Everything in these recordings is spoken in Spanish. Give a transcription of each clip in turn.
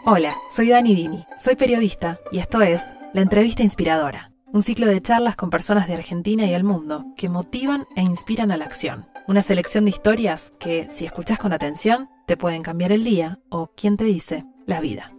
Hola, soy Dani Dini, soy periodista y esto es La Entrevista Inspiradora, un ciclo de charlas con personas de Argentina y el mundo que motivan e inspiran a la acción. Una selección de historias que, si escuchás con atención, te pueden cambiar el día o, ¿quién te dice?, la vida.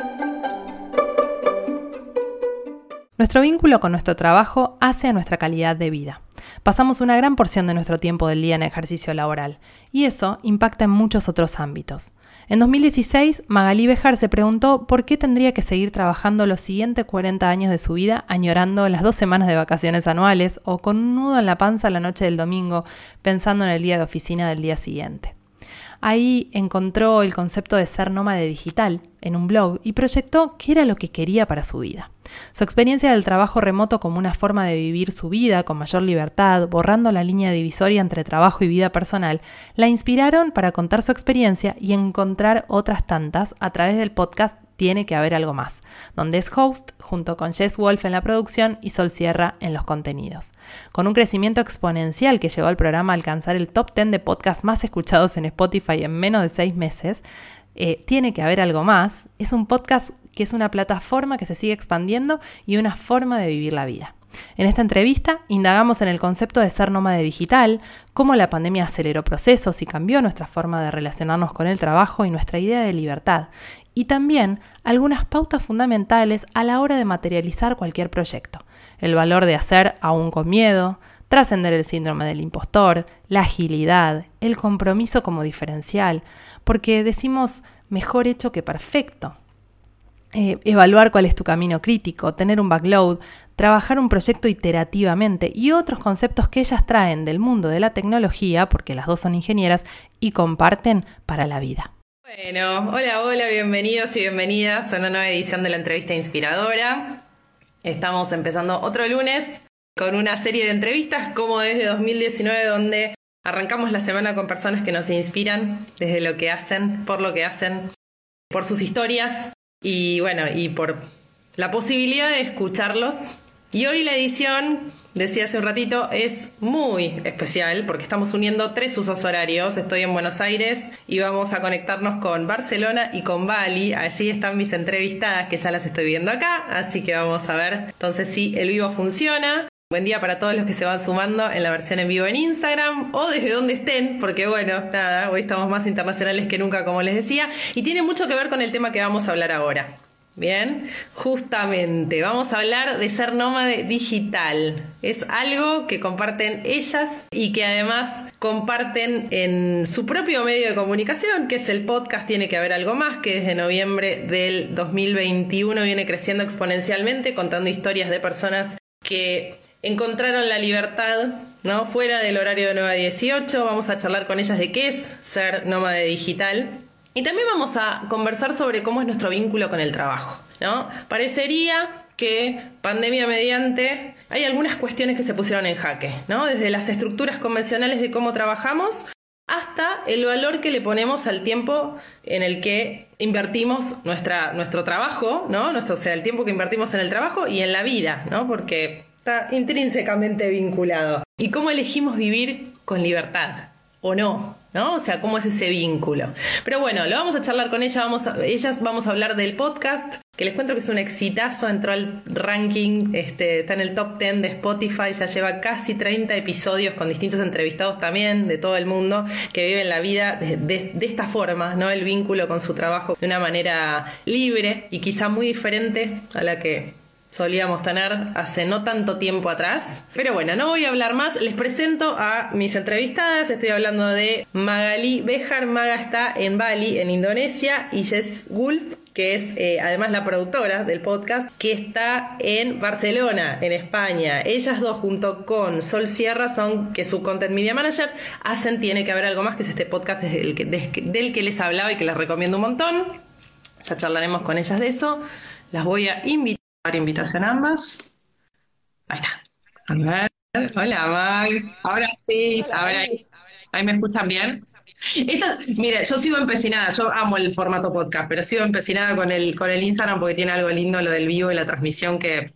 Nuestro vínculo con nuestro trabajo hace a nuestra calidad de vida. Pasamos una gran porción de nuestro tiempo del día en ejercicio laboral, y eso impacta en muchos otros ámbitos. En 2016, Magalí Béjar se preguntó por qué tendría que seguir trabajando los siguientes 40 años de su vida añorando las 2 semanas de vacaciones anuales o con un nudo en la panza la noche del domingo pensando en el día de oficina del día siguiente. Ahí encontró el concepto de ser nómade digital en un blog y proyectó qué era lo que quería para su vida. Su experiencia del trabajo remoto como una forma de vivir su vida con mayor libertad, borrando la línea divisoria entre trabajo y vida personal, la inspiraron para contar su experiencia y encontrar otras tantas a través del podcast Tiene que haber algo más, donde es host junto con Jess Wolf en la producción y Sol Sierra en los contenidos. Con un crecimiento exponencial que llevó al programa a alcanzar el top 10 de podcasts más escuchados en Spotify en menos de 6 meses, Tiene que haber algo más es un podcast que es una plataforma que se sigue expandiendo y una forma de vivir la vida. En esta entrevista indagamos en el concepto de ser nómade digital, cómo la pandemia aceleró procesos y cambió nuestra forma de relacionarnos con el trabajo y nuestra idea de libertad, y también algunas pautas fundamentales a la hora de materializar cualquier proyecto. El valor de hacer aún con miedo, trascender el síndrome del impostor, la agilidad, el compromiso como diferencial, porque decimos mejor hecho que perfecto. Evaluar cuál es tu camino crítico, tener un backload, trabajar un proyecto iterativamente y otros conceptos que ellas traen del mundo de la tecnología, porque las dos son ingenieras, y comparten para la vida. Bueno, hola, bienvenidos y bienvenidas a una nueva edición de la Entrevista Inspiradora. Estamos empezando otro lunes con una serie de entrevistas como desde 2019, donde arrancamos la semana con personas que nos inspiran desde lo que hacen, por sus historias y bueno, y por la posibilidad de escucharlos. Y hoy la edición, decía hace un ratito, es muy especial porque estamos uniendo 3 usos horarios. Estoy en Buenos Aires y vamos a conectarnos con Barcelona y con Bali. Allí están mis entrevistadas que ya las estoy viendo acá, así que vamos a ver entonces si el vivo funciona. Buen día para todos los que se van sumando en la versión en vivo en Instagram o desde donde estén, porque bueno, nada, hoy estamos más internacionales que nunca, como les decía, y tiene mucho que ver con el tema que vamos a hablar ahora. Bien, justamente vamos a hablar de ser nómade digital. Es algo que comparten ellas y que además comparten en su propio medio de comunicación, que es el podcast Tiene que haber algo más, que desde noviembre del 2021 viene creciendo exponencialmente, contando historias de personas que encontraron la libertad, ¿no?, fuera del horario de 9 a 18. Vamos a charlar con ellas de qué es ser nómade digital. Y también vamos a conversar sobre cómo es nuestro vínculo con el trabajo, ¿no? Parecería que, pandemia mediante, hay algunas cuestiones que se pusieron en jaque, ¿no? Desde las estructuras convencionales de cómo trabajamos hasta el valor que le ponemos al tiempo en el que invertimos nuestro trabajo, ¿no? O sea, el tiempo que invertimos en el trabajo y en la vida, ¿no? Porque está intrínsecamente vinculado. Y cómo elegimos vivir con libertad, o no, ¿no? O sea, cómo es ese vínculo. Pero bueno, lo vamos a charlar con ellas, vamos a hablar del podcast, que les cuento que es un exitazo, entró al ranking, está en el top 10 de Spotify, ya lleva casi 30 episodios con distintos entrevistados también de todo el mundo que viven la vida de esta forma, ¿no? El vínculo con su trabajo de una manera libre y quizá muy diferente a la que solíamos tener hace no tanto tiempo atrás. Pero bueno, no voy a hablar más. Les presento a mis entrevistadas. Estoy hablando de Magalí Béjar. Maga está en Bali, en Indonesia, y Jess Wolf, que es además la productora del podcast, que está en Barcelona, en España. Ellas dos, junto con Sol Sierra, que es su Content Media Manager, hacen Tiene que haber algo más, que es este podcast del que les hablaba y que les recomiendo un montón. Ya charlaremos con ellas de eso. Las voy a invitar. Invitación a ambas. Ahí está. A ver. Hola, Mag. Ahora sí. Ahora ahí me escuchan bien. Mira, yo sigo empecinada. Yo amo el formato podcast, pero sigo empecinada con el Instagram porque tiene algo lindo lo del vivo y la transmisión que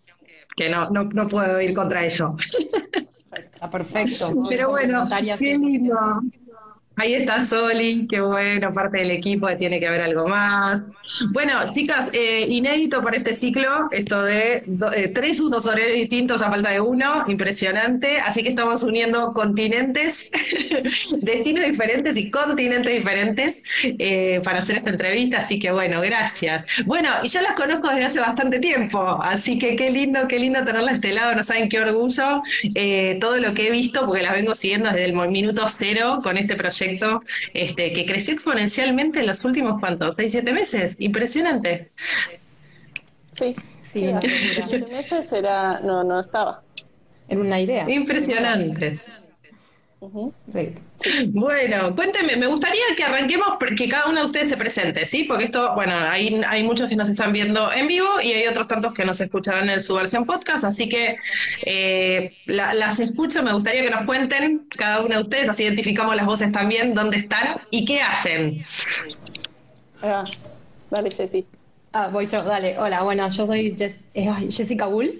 no puedo ir contra ello. Está perfecto. Pero bueno, qué lindo. Ahí está Soli, qué bueno, parte del equipo de Tiene que haber algo más. Bueno, chicas, inédito para este ciclo, esto de tres usos horarios distintos a falta de uno, impresionante. Así que estamos uniendo continentes, destinos diferentes y continentes diferentes para hacer esta entrevista. Así que bueno, gracias. Bueno, y yo las conozco desde hace bastante tiempo, así que qué lindo tenerla a este lado, no saben qué orgullo todo lo que he visto, porque las vengo siguiendo desde el minuto cero con este proyecto, que creció exponencialmente en los últimos, ¿cuántos? ¿6, 7 meses? Impresionante. Sí, Sí, sí, una hace locura. 7 meses era, no estaba. Era una idea. Impresionante. Ujú. Sí. Bueno, cuénteme, me gustaría que arranquemos, que cada uno de ustedes se presente, ¿sí? Porque esto, bueno, hay muchos que nos están viendo en vivo y hay otros tantos que nos escucharán en su versión podcast, así que las escucho, me gustaría que nos cuenten cada uno de ustedes, así identificamos las voces también, dónde están y qué hacen. Ahí va. Dale, Jessy. Voy yo, dale. Hola, bueno, yo soy Jessica Wolf.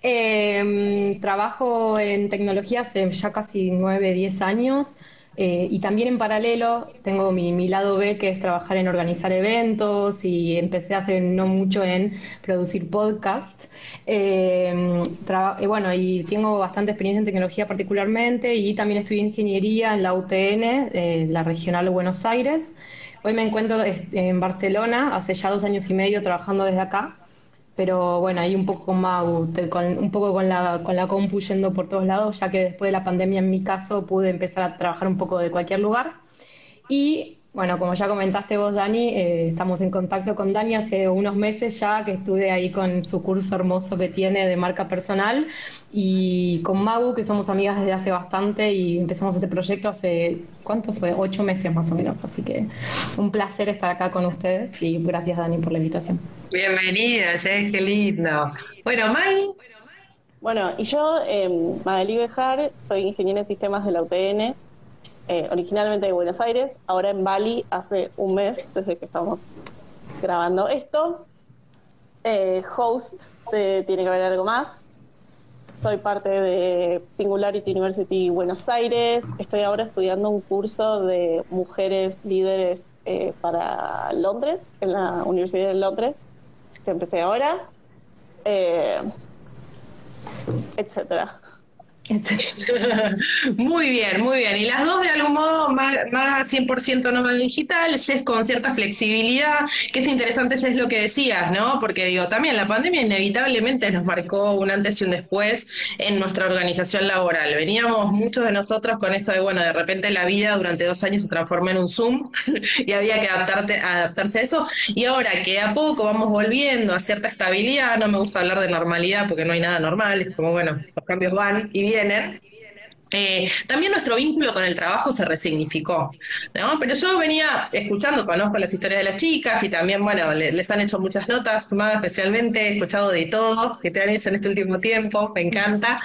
Trabajo en tecnología hace ya casi 9, 10 años. Y también en paralelo tengo mi lado B, que es trabajar en organizar eventos, y empecé hace no mucho en producir podcasts. Bueno, y tengo bastante experiencia en tecnología particularmente, y también estudié ingeniería en la UTN, la Regional de Buenos Aires. Hoy me encuentro en Barcelona, hace ya 2 años y medio trabajando desde acá, pero bueno, ahí un poco con Mau, un poco con la compu yendo por todos lados, ya que después de la pandemia, en mi caso, pude empezar a trabajar un poco de cualquier lugar. Y bueno, como ya comentaste vos, Dani, estamos en contacto con Dani hace unos meses ya, que estuve ahí con su curso hermoso que tiene de marca personal, y con Magu, que somos amigas desde hace bastante, y empezamos este proyecto hace, ¿cuánto fue? 8 meses más o menos, así que un placer estar acá con ustedes, y gracias, Dani, por la invitación. Bienvenidas, qué lindo. Bueno, Mai, Bueno, y yo, Magalí Bejar, soy ingeniera en sistemas de la UTN, originalmente de Buenos Aires, ahora en Bali hace un mes desde que estamos grabando esto. Host de Tiene que haber algo más. Soy parte de Singularity University Buenos Aires. Estoy ahora estudiando un curso de mujeres líderes para Londres, en la Universidad de Londres, que empecé ahora, etcétera. muy bien, muy bien. Y las dos de algún modo más 100% nómada digital, Jess con cierta flexibilidad, que es interesante, Jess, lo que decías, ¿no? Porque digo, también la pandemia inevitablemente nos marcó un antes y un después en nuestra organización laboral. Veníamos muchos de nosotros con esto de, bueno, de repente la vida durante 2 años se transformó en un Zoom y había que adaptarse a eso. Y ahora que a poco vamos volviendo a cierta estabilidad, no me gusta hablar de normalidad porque no hay nada normal, es como, bueno, los cambios van y vienen. También nuestro vínculo con el trabajo se resignificó, ¿no? Pero yo venía escuchando, conozco las historias de las chicas y también, bueno, les han hecho muchas notas, más especialmente he escuchado de todo que te han hecho en este último tiempo, me encanta.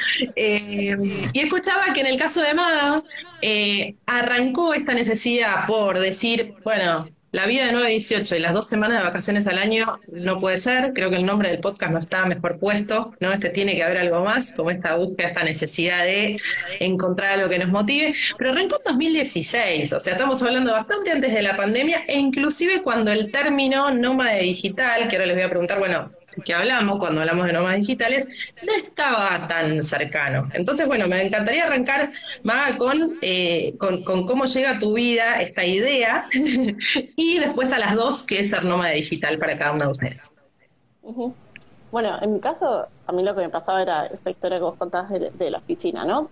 Y escuchaba que en el caso de Maga, arrancó esta necesidad por decir, bueno, la vida de 9 a 18 y las 2 semanas de vacaciones al año no puede ser. Creo que el nombre del podcast no está mejor puesto, ¿no? Tiene que haber algo más, como esta búsqueda, esta necesidad de encontrar algo que nos motive. Pero arrancó en 2016, o sea, estamos hablando bastante antes de la pandemia, e inclusive cuando el término nómada digital, que ahora les voy a preguntar, bueno, que hablamos cuando hablamos de nómadas digitales, no estaba tan cercano. Entonces, bueno, me encantaría arrancar, Maga, con cómo llega a tu vida esta idea y después a las dos, qué es ser nómada digital para cada uno de ustedes. Uh-huh. Bueno, en mi caso, a mí lo que me pasaba era esta historia que vos contabas de la oficina, ¿no?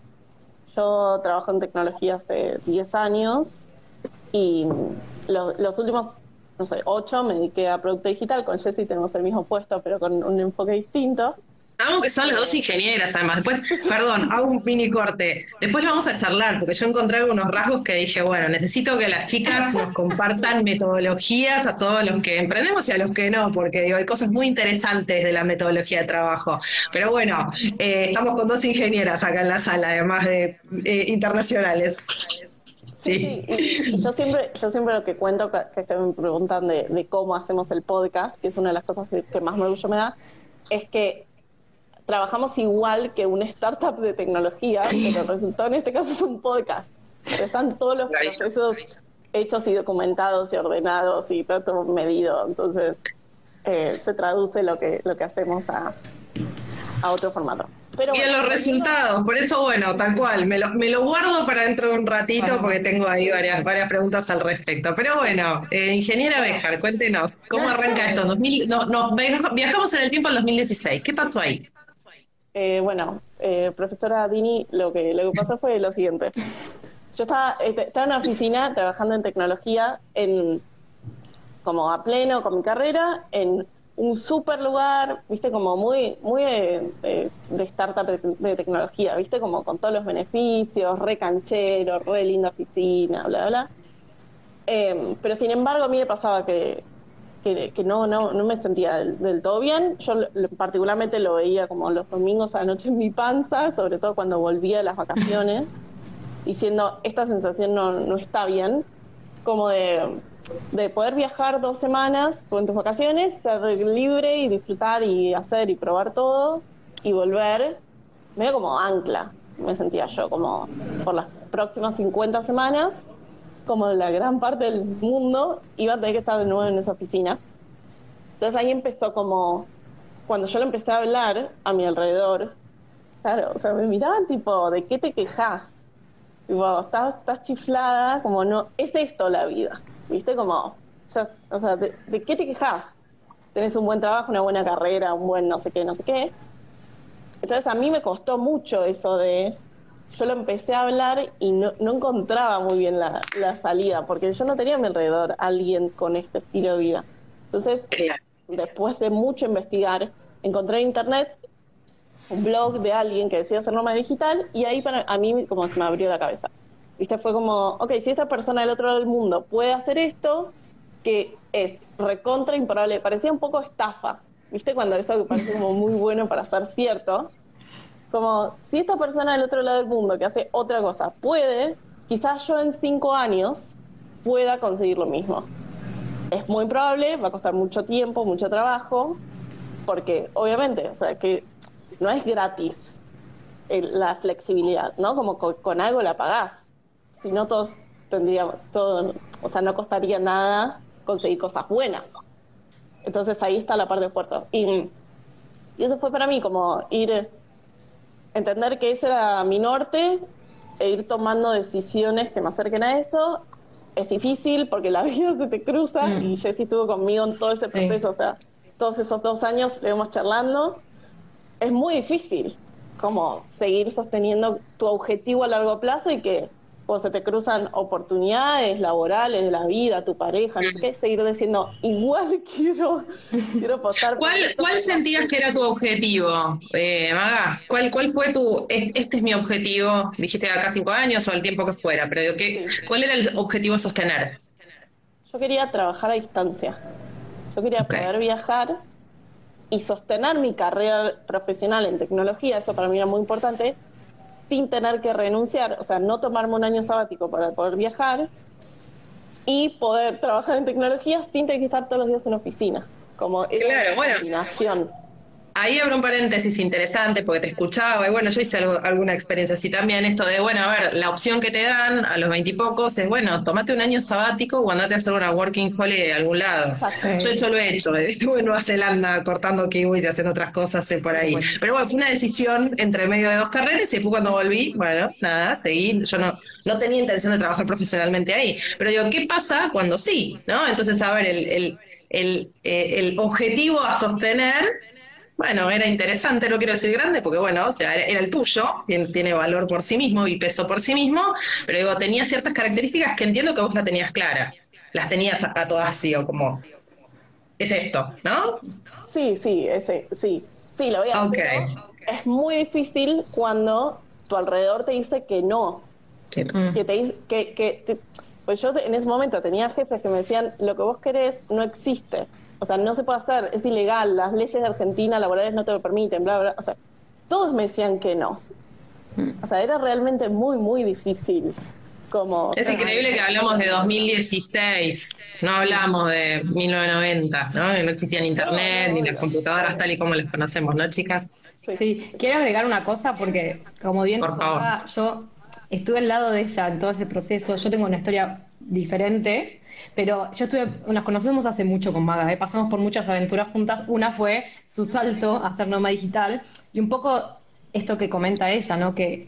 Yo trabajo en tecnología hace 10 años y los últimos, no sé, 8 me dediqué a producto digital. Con Jessy tenemos el mismo puesto, pero con un enfoque distinto. Amo que son las dos ingenieras, además. Después, perdón, hago un mini corte. Después lo vamos a charlar, porque yo encontré algunos rasgos que dije, bueno, necesito que las chicas nos compartan metodologías a todos los que emprendemos y a los que no, porque digo, hay cosas muy interesantes de la metodología de trabajo. Pero bueno, estamos con dos ingenieras acá en la sala, además de internacionales. Sí. Y yo siempre lo que cuento, que me preguntan de cómo hacemos el podcast, que es una de las cosas que más orgullo me da, es que trabajamos igual que una startup de tecnología, pero el resultado en este caso es un podcast. Están todos los procesos hechos y documentados y ordenados y todo medido. Entonces, se traduce lo que hacemos a otro formato. Pero y en los resultados, por eso, bueno, tal cual, me lo guardo para dentro de un ratito porque tengo ahí varias preguntas al respecto. Pero bueno, ingeniera Béjar, cuéntenos, ¿cómo arranca esto? Viajamos en el tiempo al 2016, ¿qué pasó ahí? Profesora Dini, lo que pasó fue lo siguiente. Yo estaba en una oficina trabajando en tecnología, como a pleno con mi carrera, en un súper lugar, viste, como muy de startup de tecnología, viste, como con todos los beneficios, re canchero, re linda oficina, bla, bla. Pero sin embargo a mí me pasaba que no me sentía del todo bien. Yo particularmente lo veía como los domingos a la noche en mi panza, sobre todo cuando volvía de las vacaciones, diciendo, esta sensación no está bien, como de poder viajar 2 semanas en tus vacaciones, ser libre y disfrutar y hacer y probar todo y volver, medio como ancla, me sentía yo, como por las próximas 50 semanas, como la gran parte del mundo, iba a tener que estar de nuevo en esa oficina. Entonces ahí empezó como, cuando yo le empecé a hablar a mi alrededor, claro, o sea, me miraban tipo, ¿de qué te quejas? Tipo, estás chiflada, como no, es esto la vida. ¿Viste? Como, o sea, ¿de qué te quejas? Tenés un buen trabajo, una buena carrera, un buen no sé qué. Entonces a mí me costó mucho eso de... Yo lo empecé a hablar y no encontraba muy bien la salida, porque yo no tenía a mi alrededor a alguien con este estilo de vida. Entonces, después de mucho investigar, encontré en internet un blog de alguien que decía hacer nómada digital y ahí a mí como se me abrió la cabeza. ¿Viste? Fue como, ok, si esta persona del otro lado del mundo puede hacer esto, que es recontra improbable, parecía un poco estafa, ¿viste? Cuando eso que parece como muy bueno para ser cierto, como, si esta persona del otro lado del mundo que hace otra cosa puede, quizás yo en 5 años pueda conseguir lo mismo. Es muy probable, va a costar mucho tiempo, mucho trabajo, porque obviamente, o sea, que no es gratis la flexibilidad, ¿no? Como con algo la pagás. Si no, todos tendríamos todo, o sea, no costaría nada conseguir cosas buenas. Entonces ahí está la parte de esfuerzo. Y eso fue para mí como entender que ese era mi norte e ir tomando decisiones que me acerquen a eso. Es difícil porque la vida se te cruza y Jessy estuvo conmigo en todo ese proceso, o sea, todos esos 2 años estuvimos charlando. Es muy difícil como seguir sosteniendo tu objetivo a largo plazo y que o se te cruzan oportunidades laborales de la vida, tu pareja, no sé qué, seguir diciendo, igual quiero apostar. ¿Cuál sentías que era tu objetivo, Maga? ¿Cuál fue este es mi objetivo? Dijiste de acá 5 años o el tiempo que fuera, pero ¿cuál era el objetivo a sostener? Yo quería trabajar a distancia. Yo quería poder viajar y sostener mi carrera profesional en tecnología, eso para mí era muy importante, sin tener que renunciar, o sea, no tomarme un año sabático para poder viajar y poder trabajar en tecnología sin tener que estar todos los días en oficina, como era una combinación. Ahí abro un paréntesis interesante porque te escuchaba y bueno, yo hice alguna experiencia así también, esto de, bueno, a ver, la opción que te dan a los 20 y pocos es, bueno, tomate un año sabático o andate a hacer una working holiday de algún lado. Yo lo he hecho, estuve en Nueva Zelanda cortando kiwis y haciendo otras cosas por ahí. Pero bueno, fue una decisión entre medio de 2 carreras y después cuando volví, bueno, nada, seguí, yo no tenía intención de trabajar profesionalmente ahí. Pero digo, ¿qué pasa cuando sí? ¿No? Entonces, a ver, el objetivo a sostener... Bueno, era interesante, no quiero decir grande, porque bueno, o sea, era el tuyo, tiene valor por sí mismo y peso por sí mismo, pero digo, tenía ciertas características que entiendo que vos las tenías claras, las tenías a todas, digo, como, es esto, ¿no? Sí, lo veo. Okay. Es muy difícil cuando tu alrededor te dice que no, que te dice que pues yo en ese momento tenía jefes que me decían, lo que vos querés no existe. O sea, no se puede hacer, es ilegal, las leyes de Argentina laborales no te lo permiten, bla, bla. O sea, todos me decían que no. O sea, era realmente muy, muy difícil. Es increíble que hablamos de 2016, no hablamos de 1990, ¿no? Que no existían internet, ni las computadoras tal y como las conocemos, ¿no, chicas? Sí, quiero agregar una cosa porque, como bien por favor, yo estuve al lado de ella en todo ese proceso. Yo tengo una historia diferente, pero nos conocemos hace mucho con Maga, ¿eh? Pasamos por muchas aventuras juntas. Una fue su salto a ser nómada digital y un poco esto que comenta ella, ¿no? Que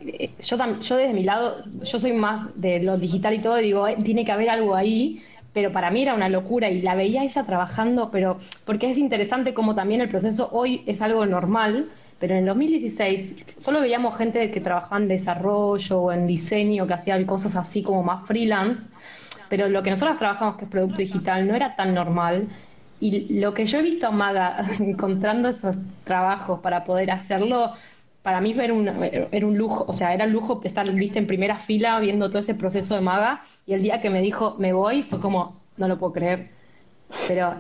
yo desde mi lado, yo soy más de lo digital y todo, y digo, tiene que haber algo ahí, pero para mí era una locura y la veía ella trabajando, pero porque es interesante como también el proceso hoy es algo normal, pero en el 2016 solo veíamos gente que trabajaba en desarrollo o en diseño, que hacía cosas así como más freelance, pero lo que nosotros trabajamos, que es producto digital, no era tan normal. Y lo que yo he visto a Maga encontrando esos trabajos para poder hacerlo, para mí era un lujo, o sea, era un lujo estar, viste, en primera fila viendo todo ese proceso de Maga, y el día que me dijo, me voy, fue como, no lo puedo creer. Pero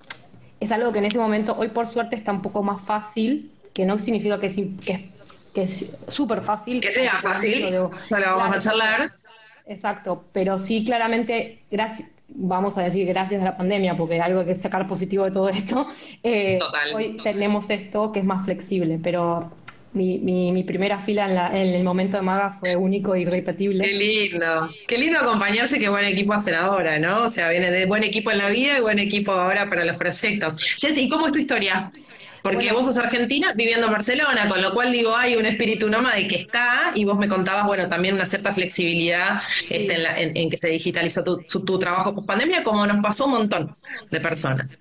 es algo que en ese momento, hoy por suerte está un poco más fácil, que no significa que es súper fácil. Que sea fácil, solo vamos a charlar. Exacto, pero sí claramente, vamos a decir gracias a la pandemia, porque algo hay que sacar positivo de todo esto, Total. hoy tenemos esto que es más flexible, pero mi primera fila en el momento de Maga fue único e irrepetible. Qué lindo acompañarse, qué buen equipo hacen ahora, ¿no? O sea, viene de buen equipo en la vida y buen equipo ahora para los proyectos. Jessy, ¿y cómo es tu historia? Porque Bueno, vos sos argentina viviendo en Barcelona, con lo cual digo, hay un espíritu nómade que está, y vos me contabas, bueno, también una cierta flexibilidad en que se digitalizó tu trabajo post pandemia, como nos pasó un montón de personas.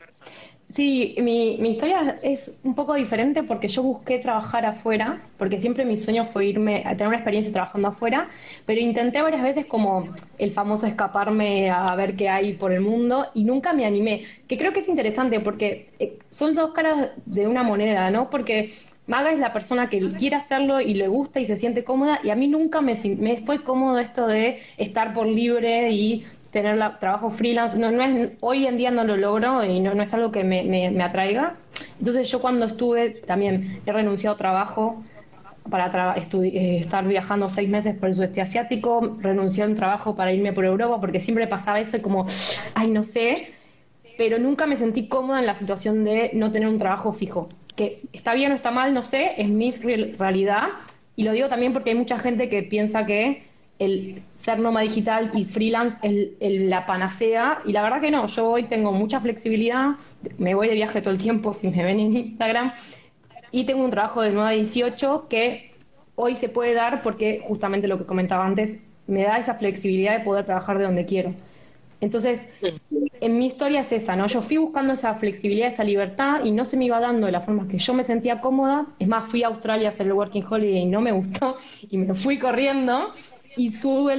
sí, mi historia es un poco diferente porque yo busqué trabajar afuera, porque siempre mi sueño fue irme a tener una experiencia trabajando afuera, pero intenté varias veces como el famoso escaparme a ver qué hay por el mundo y nunca me animé, que creo que es interesante porque son dos caras de una moneda, ¿no? Porque Maga es la persona que quiere hacerlo y le gusta y se siente cómoda, y a mí nunca me fue cómodo esto de estar por libre y tener trabajo freelance. Hoy en día no lo logro y no es algo que me atraiga. Entonces yo cuando estuve también he renunciado a trabajo para estar viajando 6 meses por el sudeste asiático, renuncié a un trabajo para irme por Europa, porque siempre pasaba eso y como, ay, no sé, pero nunca me sentí cómoda en la situación de no tener un trabajo fijo. Que está bien o está mal, no sé, es mi realidad. Y lo digo también porque hay mucha gente que piensa que el ser nómada digital y freelance es la panacea, y la verdad que no. Yo hoy tengo mucha flexibilidad, me voy de viaje todo el tiempo, si me ven en Instagram, y tengo un trabajo de 9 a 18 que hoy se puede dar porque justamente lo que comentaba antes, me da esa flexibilidad de poder trabajar de donde quiero. Entonces, en mi historia es esa, ¿no? Yo fui buscando esa flexibilidad, esa libertad, y no se me iba dando de la forma que yo me sentía cómoda. Es más, fui a Australia a hacer el Working Holiday y no me gustó, y me fui corriendo, y sube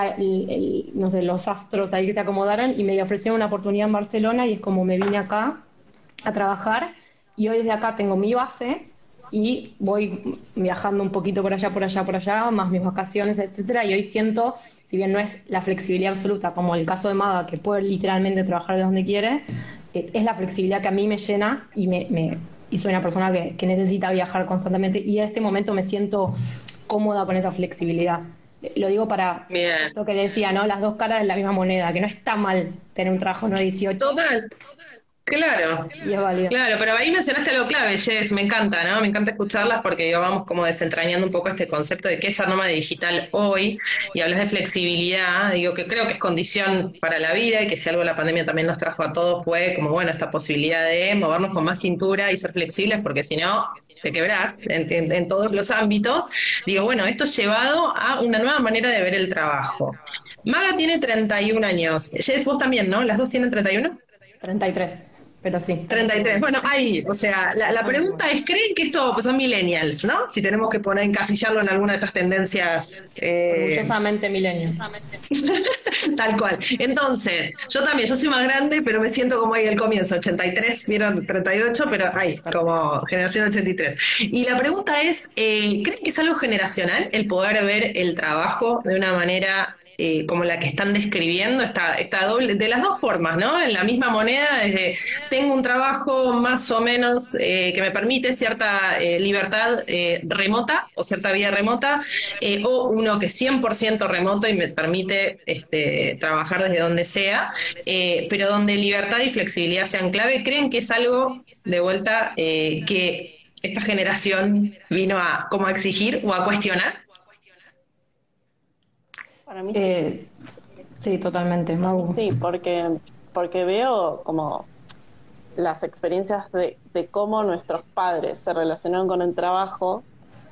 no sé, los astros ahí que se acomodaron, y me ofrecieron una oportunidad en Barcelona, y es como me vine acá a trabajar, y hoy desde acá tengo mi base, y voy viajando un poquito por allá, por allá, por allá, más mis vacaciones, etcétera, y hoy siento, si bien no es la flexibilidad absoluta, como el caso de Maga, que puede literalmente trabajar de donde quiere, es la flexibilidad que a mí me llena y soy una persona que necesita viajar constantemente, y en este momento me siento cómoda con esa flexibilidad. Lo digo para Bien. esto que decía, ¿no? Las dos caras de la misma moneda, que no está mal tener un trabajo no 18 Total. Claro, y es válido. claro, pero ahí mencionaste algo clave, Jess, me encanta, ¿no? Me encanta escucharlas porque digo, vamos como desentrañando un poco este concepto de qué es ser nómada digital hoy, y hablas de flexibilidad, digo que creo que es condición para la vida, y que si algo la pandemia también nos trajo a todos fue como, bueno, esta posibilidad de movernos con más cintura y ser flexibles, porque si no, te quebrás en todos los ámbitos. Digo, bueno, esto es llevado a una nueva manera de ver el trabajo. Maga tiene 31 años, Jess, vos también, ¿no? ¿Las dos tienen 31? 33, pero sí. 33. Bueno, ahí, o sea, la pregunta es, ¿creen que esto pues, son millennials, ¿no? Si tenemos que encasillarlo en alguna de estas tendencias. Orgullosamente milenio. Tal cual. Entonces, yo soy más grande, pero me siento como ahí al comienzo, 83, vieron 38, pero ahí, como generación 83. Y la pregunta es, ¿creen que es algo generacional el poder ver el trabajo de una manera como la que están describiendo, esta doble, de las dos formas, ¿no? En la misma moneda, desde tengo un trabajo más o menos que me permite cierta libertad remota o cierta vida remota, o uno que es 100% remoto y me permite trabajar desde donde sea, pero donde libertad y flexibilidad sean clave? ¿Creen que es algo de vuelta que esta generación vino a como a exigir o a cuestionar? Para mí Sí, totalmente, Mau. sí, porque veo como las experiencias de cómo nuestros padres se relacionaron con el trabajo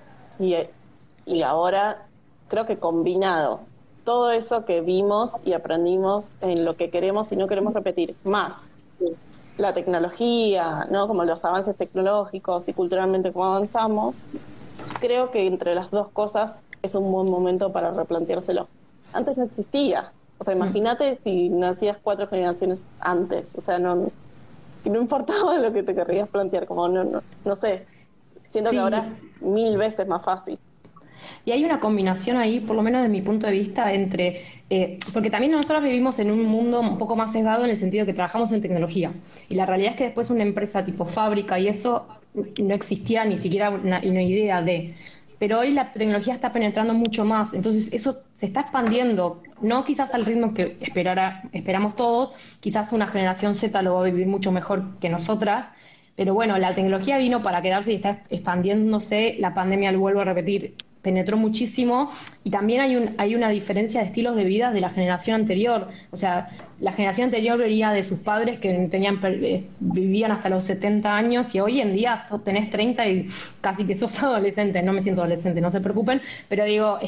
y ahora creo que combinado todo eso que vimos y aprendimos en lo que queremos y no queremos repetir, más la tecnología, ¿no? Como los avances tecnológicos y culturalmente cómo avanzamos, creo que entre las dos cosas es un buen momento para replanteárselo. Antes no existía. O sea, imagínate si nacías 4 generaciones antes. O sea, no importaba lo que te querrías plantear. Como no sé. Siento que ahora es 1000 veces más fácil. Y hay una combinación ahí, por lo menos desde mi punto de vista, entre... porque también nosotros vivimos en un mundo un poco más sesgado en el sentido de que trabajamos en tecnología. Y la realidad es que después una empresa tipo fábrica y eso no existía ni siquiera una idea de... Pero hoy la tecnología está penetrando mucho más, entonces eso se está expandiendo, no quizás al ritmo que esperamos todos, quizás una generación Z lo va a vivir mucho mejor que nosotras, pero bueno, la tecnología vino para quedarse y está expandiéndose, la pandemia, lo vuelvo a repetir, penetró muchísimo y también hay una diferencia de estilos de vida de la generación anterior. O sea, la generación anterior veía de sus padres que vivían hasta los 70 años y hoy en día tenés 30 y casi que sos adolescente. No me siento adolescente, no se preocupen, pero digo,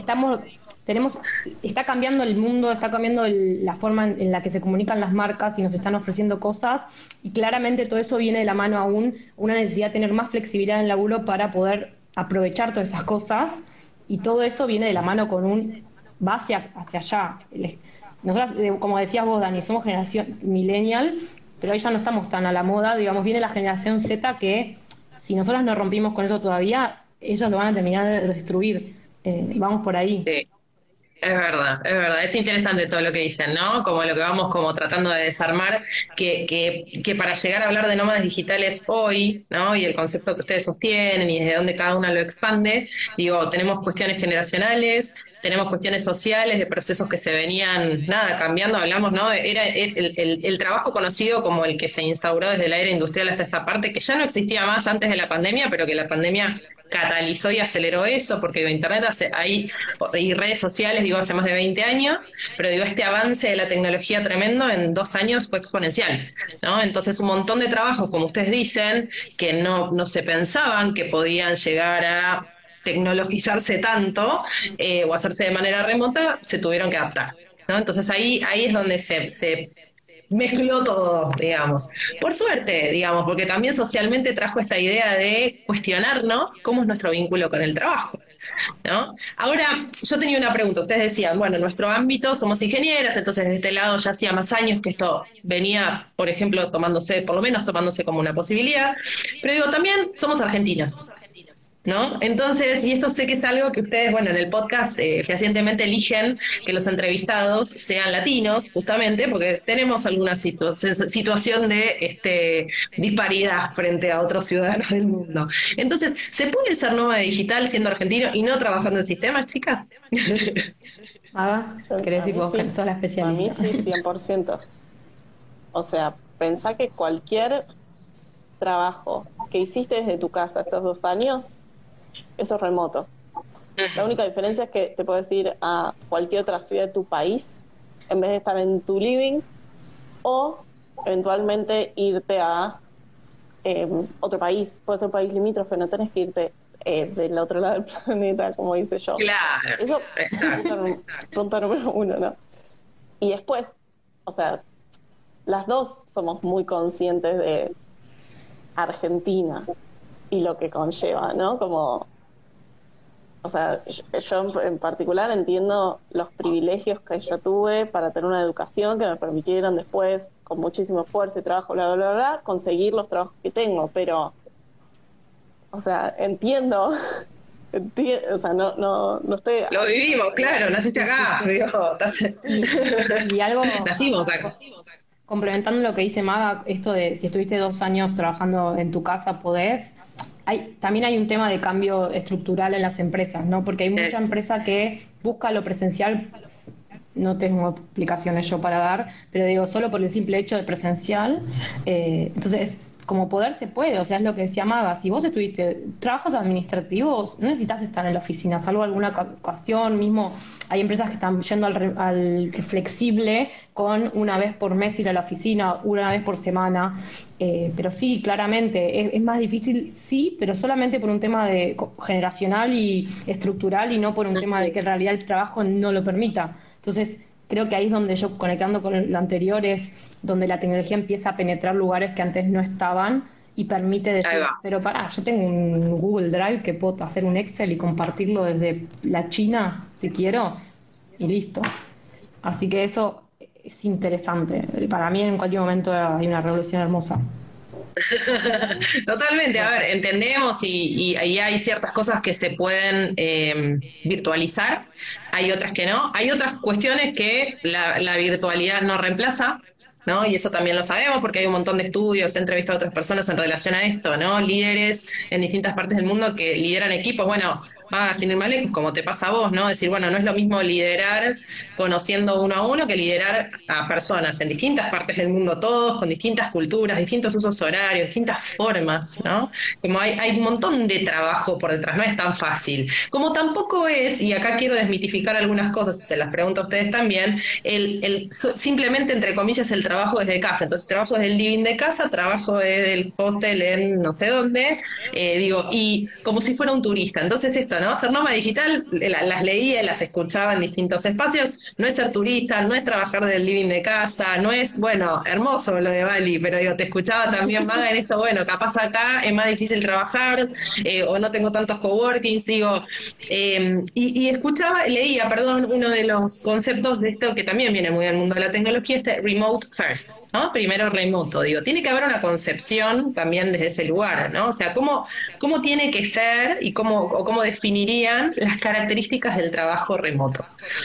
está cambiando el mundo, está cambiando la forma en la que se comunican las marcas y nos están ofreciendo cosas y claramente todo eso viene de la mano aún una necesidad de tener más flexibilidad en el laburo para poder aprovechar todas esas cosas. Y todo eso viene de la mano con va hacia allá. Nosotras, como decías vos, Dani, somos generación millennial, pero hoy ya no estamos tan a la moda. Digamos, viene la generación Z que, si nosotras no rompimos con eso todavía, ellos lo van a terminar de destruir. Vamos por ahí. Sí. Es verdad, es verdad. Es interesante todo lo que dicen, ¿no? Como lo que vamos como tratando de desarmar, que para llegar a hablar de nómadas digitales hoy, ¿no? Y el concepto que ustedes sostienen y desde dónde cada una lo expande, digo, tenemos cuestiones generacionales, tenemos cuestiones sociales, de procesos que se venían, cambiando, hablamos, ¿no? Era el trabajo conocido como el que se instauró desde la era industrial hasta esta parte, que ya no existía más antes de la pandemia, pero que la pandemia catalizó y aceleró eso, porque Internet y redes sociales, digo, hace más de 20 años, pero digo, este avance de la tecnología tremendo en 2 años fue exponencial, ¿no? Entonces un montón de trabajos, como ustedes dicen, que no se pensaban que podían llegar a tecnologizarse tanto o hacerse de manera remota, se tuvieron que adaptar, ¿no? Entonces ahí es donde se mezcló todo, digamos. Por suerte, digamos, porque también socialmente trajo esta idea de cuestionarnos cómo es nuestro vínculo con el trabajo, ¿no? Ahora, yo tenía una pregunta. Ustedes decían, bueno, en nuestro ámbito somos ingenieras, entonces de este lado ya hacía más años que esto venía, por ejemplo, por lo menos tomándose como una posibilidad, pero digo, también somos argentinas, ¿no? Entonces, y esto sé que es algo que ustedes, bueno, en el podcast fehacientemente eligen que los entrevistados sean latinos, justamente porque tenemos alguna situación de disparidad frente a otros ciudadanos del mundo. Entonces, ¿se puede ser nómada digital siendo argentino y no trabajando en sistemas, chicas? ¿Querés decir vos que sos la especialista? A mí sí, 100%. O sea, pensá que cualquier trabajo que hiciste desde tu casa estos 2 años, eso es remoto. La única diferencia es que te puedes ir a cualquier otra ciudad de tu país en vez de estar en tu living, o eventualmente irte a otro país. Puede ser un país limítrofe, no tenés que irte del otro lado del planeta, como dice yo. Claro. Eso es punto número 1, ¿no? Y después, o sea, las dos somos muy conscientes de Argentina y lo que conlleva, ¿no? Como, o sea, yo en particular entiendo los privilegios que yo tuve para tener una educación que me permitieron después, con muchísimo esfuerzo y trabajo, bla, bla, bla, bla, conseguir los trabajos que tengo, pero, o sea, entiendo, o sea, no estoy... Lo vivimos, claro, naciste acá, digo, y algo... Nacimos acá. Complementando lo que dice Maga, esto de si estuviste 2 años trabajando en tu casa, podés. También hay un tema de cambio estructural en las empresas, ¿no? Porque hay mucha empresa que busca lo presencial. No tengo explicaciones yo para dar, pero digo, solo por el simple hecho de presencial. Entonces, como poder se puede, o sea, es lo que decía Maga, si vos trabajos administrativos, no necesitas estar en la oficina, salvo alguna ocasión, mismo hay empresas que están yendo al flexible con una vez por mes ir a la oficina, una vez por semana, pero sí, claramente, es más difícil, sí, pero solamente por un tema de generacional y estructural y no por un tema de que en realidad el trabajo no lo permita. Entonces, creo que ahí es donde yo, conectando con lo anterior, es donde la tecnología empieza a penetrar lugares que antes no estaban y permite decir, pero pará, yo tengo un Google Drive que puedo hacer un Excel y compartirlo desde la China, si quiero, y listo. Así que eso es interesante. Para mí en cualquier momento hay una revolución hermosa. Totalmente, a ver, entendemos y hay ciertas cosas que se pueden virtualizar, hay otras que no, hay otras cuestiones que la virtualidad no reemplaza, ¿no? Y eso también lo sabemos porque hay un montón de estudios, he entrevistado a otras personas en relación a esto, ¿no? Líderes en distintas partes del mundo que lideran equipos, bueno, sin ir más lejos, como te pasa a vos, ¿no? Decir, bueno, no es lo mismo liderar conociendo uno a uno que liderar a personas en distintas partes del mundo, todos con distintas culturas, distintos usos horarios, distintas formas, ¿no? Como hay un montón de trabajo por detrás, no es tan fácil. Como tampoco es, y acá quiero desmitificar algunas cosas, y se las pregunto a ustedes también, simplemente, entre comillas, el trabajo desde casa. Entonces, trabajo desde el living de casa, trabajo desde el hostel en no sé dónde, y como si fuera un turista. Entonces, esto, ¿no? Ser nómada digital, las leía, las escuchaba en distintos espacios, no es ser turista, no es trabajar del living de casa, no es, bueno, hermoso lo de Bali, pero te escuchaba también, Maga, en esto, bueno, capaz acá es más difícil trabajar, o no tengo tantos coworkings, y escuchaba, leía, perdón, uno de los conceptos de esto que también viene muy del mundo de la tecnología, remote first, ¿no? Primero remoto, tiene que haber una concepción también desde ese lugar, ¿no? O sea, cómo tiene que ser y cómo definirían las características del trabajo remoto.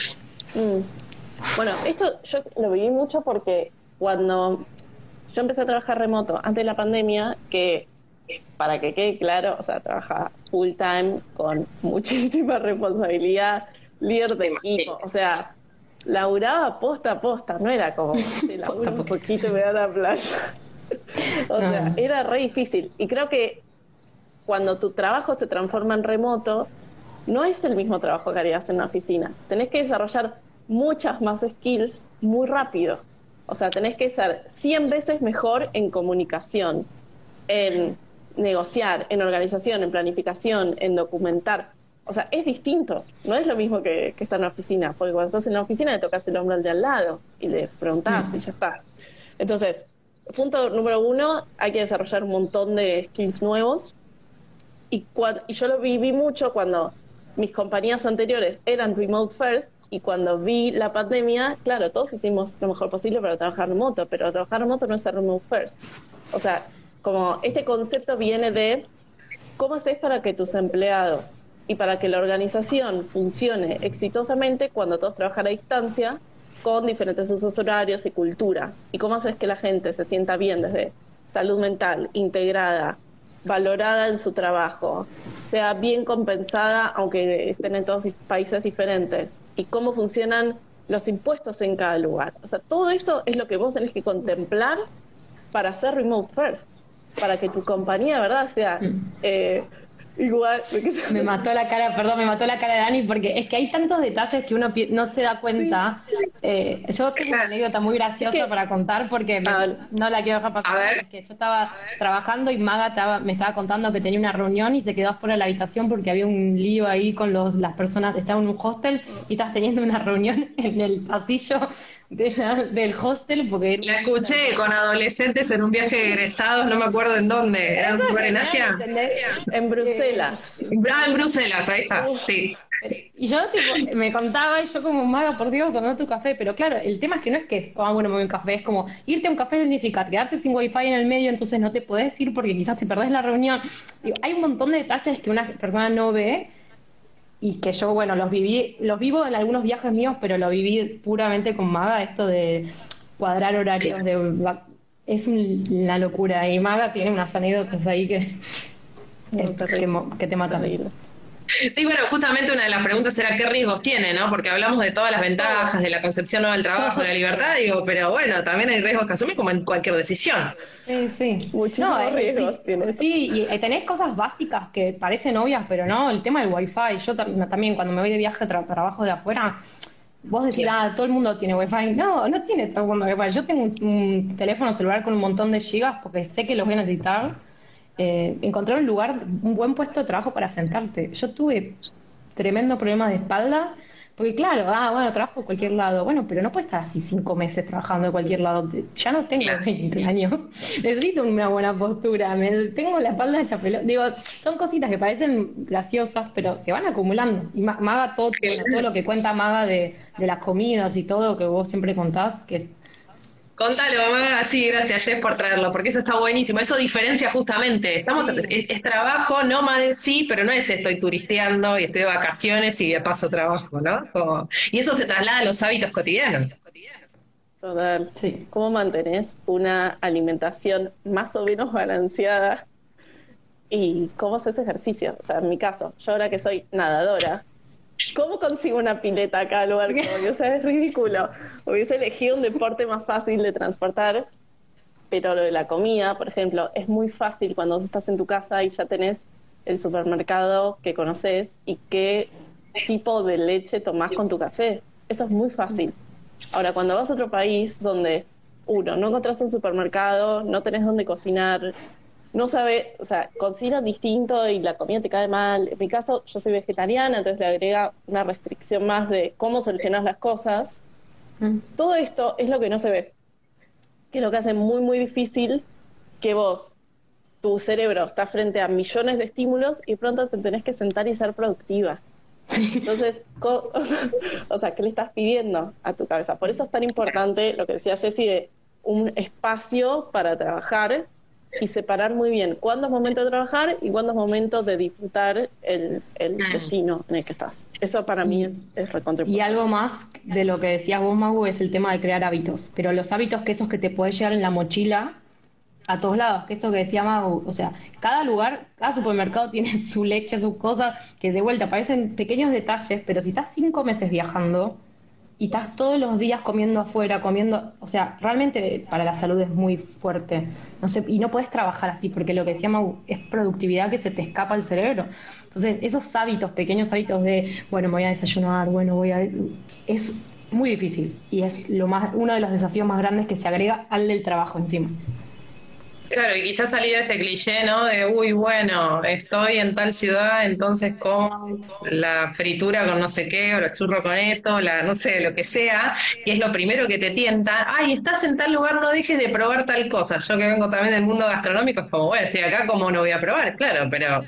Bueno, esto yo lo viví mucho porque cuando yo empecé a trabajar remoto antes de la pandemia, que para que quede claro, o sea, trabajaba full time con muchísima responsabilidad, líder de equipo, o sea, laburaba posta a posta, no era como laburo un poquito y me da la playa. O sea, era re difícil. Y creo que cuando tu trabajo se transforma en remoto, no es el mismo trabajo que harías en una oficina. Tenés que desarrollar muchas más skills muy rápido. O sea, tenés que ser 100 veces mejor en comunicación, en negociar, en organización, en planificación, en documentar. O sea, es distinto. No es lo mismo que estar en la oficina, porque cuando estás en la oficina le tocas el hombro al de al lado y le preguntás y ya está. Entonces, punto número 1, hay que desarrollar un montón de skills nuevos. Y yo lo viví mucho cuando mis compañías anteriores eran remote first, y cuando vi la pandemia, claro, todos hicimos lo mejor posible para trabajar remoto, pero trabajar remoto no es ser remote first. O sea, como este concepto viene de cómo haces para que tus empleados y para que la organización funcione exitosamente cuando todos trabajan a distancia con diferentes usos horarios y culturas, y cómo haces que la gente se sienta bien desde salud mental, integrada, valorada en su trabajo, sea bien compensada aunque estén en todos países diferentes, y cómo funcionan los impuestos en cada lugar. O sea, todo eso es lo que vos tenés que contemplar para hacer remote first, para que tu compañía, ¿verdad?, sea igual. Me mató la cara de Dani, porque es que hay tantos detalles que uno no se da cuenta. Sí. Yo tengo una anécdota muy graciosa para contar, porque no la quiero dejar pasar. Es que yo estaba trabajando y Maga me estaba contando que tenía una reunión y se quedó afuera de la habitación porque había un lío ahí con las personas. Estaba en un hostel y estás teniendo una reunión en el pasillo del hostel, porque la escuché con adolescentes en un viaje de egresados, no me acuerdo en dónde, ¿era un lugar en Asia? En Bruselas. En Bruselas, ahí está, sí. Y yo me contaba, y yo como, Maga, por Dios, tomá tu café, pero claro, el tema es que no es que, bueno, me voy a un café, es como irte a un café significa quedarte sin wifi en el medio, entonces no te podés ir porque quizás te perdés la reunión. Hay un montón de detalles que una persona no ve, y que yo, bueno, los vivo en algunos viajes míos, pero lo viví puramente con Maga, esto de cuadrar horarios, es una locura, y Maga tiene unas anécdotas ahí que te matan. Sí, bueno, justamente una de las preguntas era qué riesgos tiene, ¿no? Porque hablamos de todas las ventajas, de la concepción nueva del trabajo, de la libertad, digo, pero bueno, también hay riesgos que asumir como en cualquier decisión. Sí, sí. Muchísimos riesgos tiene. Sí, y tenés cosas básicas que parecen obvias, pero no, el tema del wifi. Yo también cuando me voy de viaje trabajo de afuera, vos decís, todo el mundo tiene wifi. No, no tiene todo el mundo wifi. Yo tengo un teléfono celular con un montón de gigas porque sé que los voy a necesitar. Encontrar un lugar, un buen puesto de trabajo para sentarte. Yo tuve tremendo problema de espalda, porque claro, bueno, trabajo en cualquier lado. Bueno, pero no puedo estar así 5 meses trabajando en cualquier lado. Ya no tengo 20 años. Necesito una buena postura. Tengo la espalda hecha pelota. Digo, son cositas que parecen graciosas, pero se van acumulando. Y Maga, todo lo que cuenta Maga de las comidas y todo, que vos siempre contás, que es... Contalo, mamá, sí, gracias, Jess, por traerlo, porque eso está buenísimo. Eso diferencia justamente. Es trabajo, nómade, sí, pero no es estoy turisteando y estoy de vacaciones y de paso trabajo, ¿no? Y eso se traslada a los hábitos cotidianos. Total. Sí. ¿Cómo mantenés una alimentación más o menos balanceada? ¿Y cómo haces ejercicio? O sea, en mi caso, yo ahora que soy nadadora, ¿cómo consigo una pileta acá al lugar? O sea, es ridículo. Hubiese elegido un deporte más fácil de transportar, pero lo de la comida, por ejemplo, es muy fácil cuando estás en tu casa y ya tenés el supermercado que conoces y qué tipo de leche tomás con tu café. Eso es muy fácil. Ahora, cuando vas a otro país donde, no encontrás un supermercado, no tenés dónde cocinar, no sabe, o sea, cocina distinto y la comida te cae mal. En mi caso, yo soy vegetariana, entonces le agrega una restricción más de cómo solucionas las cosas. Todo esto es lo que no se ve, que es lo que hace muy, muy difícil que tu cerebro está frente a millones de estímulos y pronto te tenés que sentar y ser productiva. Entonces, o sea, ¿qué le estás pidiendo a tu cabeza? Por eso es tan importante lo que decía Jessie de un espacio para trabajar y separar muy bien cuándo es momento de trabajar y cuándo es momento de disfrutar el destino en el que estás. Eso para mí es recontra importante. Y algo más de lo que decías vos, Magu, es el tema de crear hábitos. Pero los hábitos que esos que te podés llevar en la mochila a todos lados, que esto que decía Magu, o sea, cada lugar, cada supermercado tiene su leche, sus cosas, que de vuelta parecen pequeños detalles, pero si estás 5 meses viajando y estás todos los días comiendo afuera, o sea, realmente para la salud es muy fuerte. No sé, y no puedes trabajar así, porque lo que decía Magu es productividad que se te escapa al cerebro. Entonces, esos hábitos, pequeños hábitos de, bueno, me voy a desayunar, es muy difícil y es uno de los desafíos más grandes que se agrega al del trabajo encima. Claro, y quizás salir de este cliché, ¿no? De, bueno, estoy en tal ciudad, entonces como la fritura con no sé qué, o los churros con esto, no sé, lo que sea, y es lo primero que te tienta. Ay, estás en tal lugar, no dejes de probar tal cosa. Yo que vengo también del mundo gastronómico, es como, bueno, estoy acá, ¿cómo no voy a probar? Claro, pero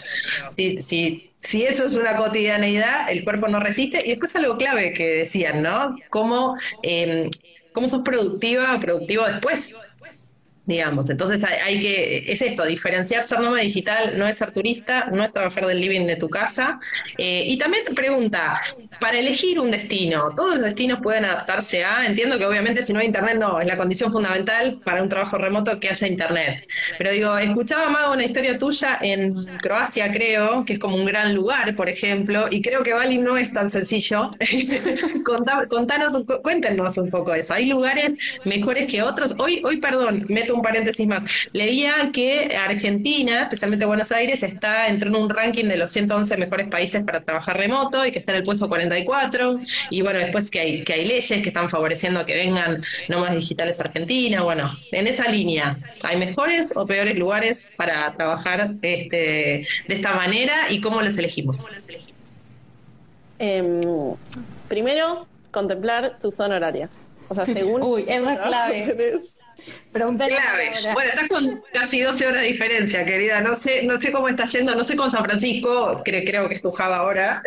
si eso es una cotidianeidad, el cuerpo no resiste. Y después algo clave que decían, ¿no? Cómo sos productiva o productivo después. Digamos, entonces es esto, diferenciar ser nómada digital, no es ser turista, no es trabajar del living de tu casa. Y también pregunta, para elegir un destino, ¿todos los destinos pueden adaptarse entiendo que obviamente si no hay internet no, es la condición fundamental para un trabajo remoto que haya internet. Pero digo, escuchaba, Mago, una historia tuya en Croacia, creo, que es como un gran lugar, por ejemplo, y creo que Bali no es tan sencillo. Cuéntenos un poco eso. ¿Hay lugares mejores que otros? Hoy, perdón, meto un paréntesis más. Leía que Argentina, especialmente Buenos Aires, entró en un ranking de los 111 mejores países para trabajar remoto y que está en el puesto 44. Y bueno, después que hay leyes que están favoreciendo que vengan nómadas digitales a Argentina. Bueno, en esa línea, ¿hay mejores o peores lugares para trabajar de esta manera y cómo los elegimos? Primero, contemplar tu zona horaria. O sea, según... Uy, es re clave. Clave. Bueno, estás con casi 12 horas de diferencia, querida. No sé cómo está yendo, no sé con San Francisco, creo que es tu Java ahora.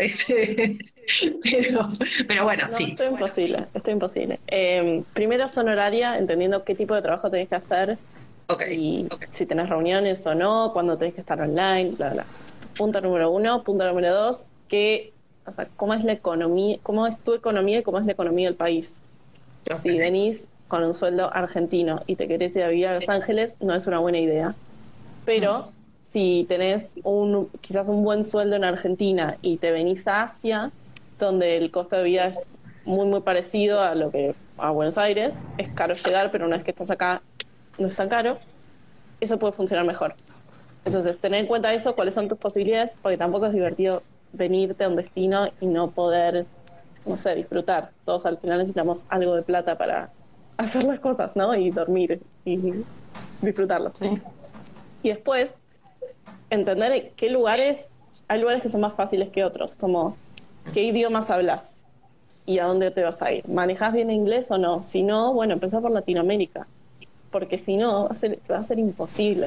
Pero bueno, no, sí. Esto es imposible. Primero zona horaria, entendiendo qué tipo de trabajo tenés que hacer. Y si tenés reuniones o no, cuándo tenés que estar online, bla, bla. Punto número 1. Punto número 2, cómo es la economía, cómo es tu economía y cómo es la economía del país. Si venís con un sueldo argentino y te querés ir a vivir a Los Ángeles, no es una buena idea. Pero si tenés quizás un buen sueldo en Argentina y te venís a Asia, donde el costo de vida es muy, muy parecido a Buenos Aires, es caro llegar, pero una vez que estás acá no es tan caro, eso puede funcionar mejor. Entonces, tener en cuenta eso, cuáles son tus posibilidades, porque tampoco es divertido venirte a un destino y no poder, no sé, disfrutar. Todos al final necesitamos algo de plata para hacer las cosas, ¿no? Y dormir y disfrutarlo. Sí. Y después, entender hay lugares que son más fáciles que otros, como qué idiomas hablas y a dónde te vas a ir. ¿Manejás bien inglés o no? Si no, bueno, empezá por Latinoamérica, porque si no, va a ser imposible.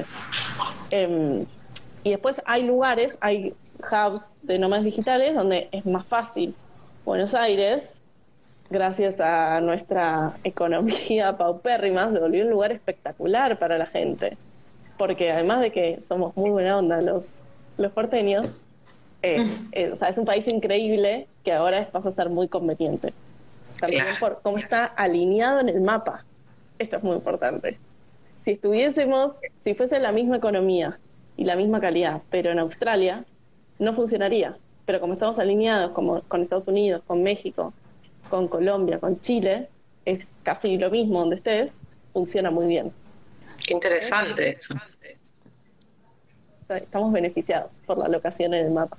Y después hay hubs de nómadas digitales donde es más fácil. Buenos Aires, gracias a nuestra economía paupérrima, se volvió un lugar espectacular para la gente. Porque además de que somos muy buena onda los porteños, o sea, es un país increíble que ahora pasa a ser muy conveniente. También por cómo está alineado en el mapa. Esto es muy importante. Si fuese la misma economía y la misma calidad, pero en Australia, no funcionaría. Pero como estamos alineados con Estados Unidos, con México, con Colombia, con Chile, es casi lo mismo donde estés, funciona muy bien. Qué interesante eso. Estamos beneficiados por la locación en el mapa.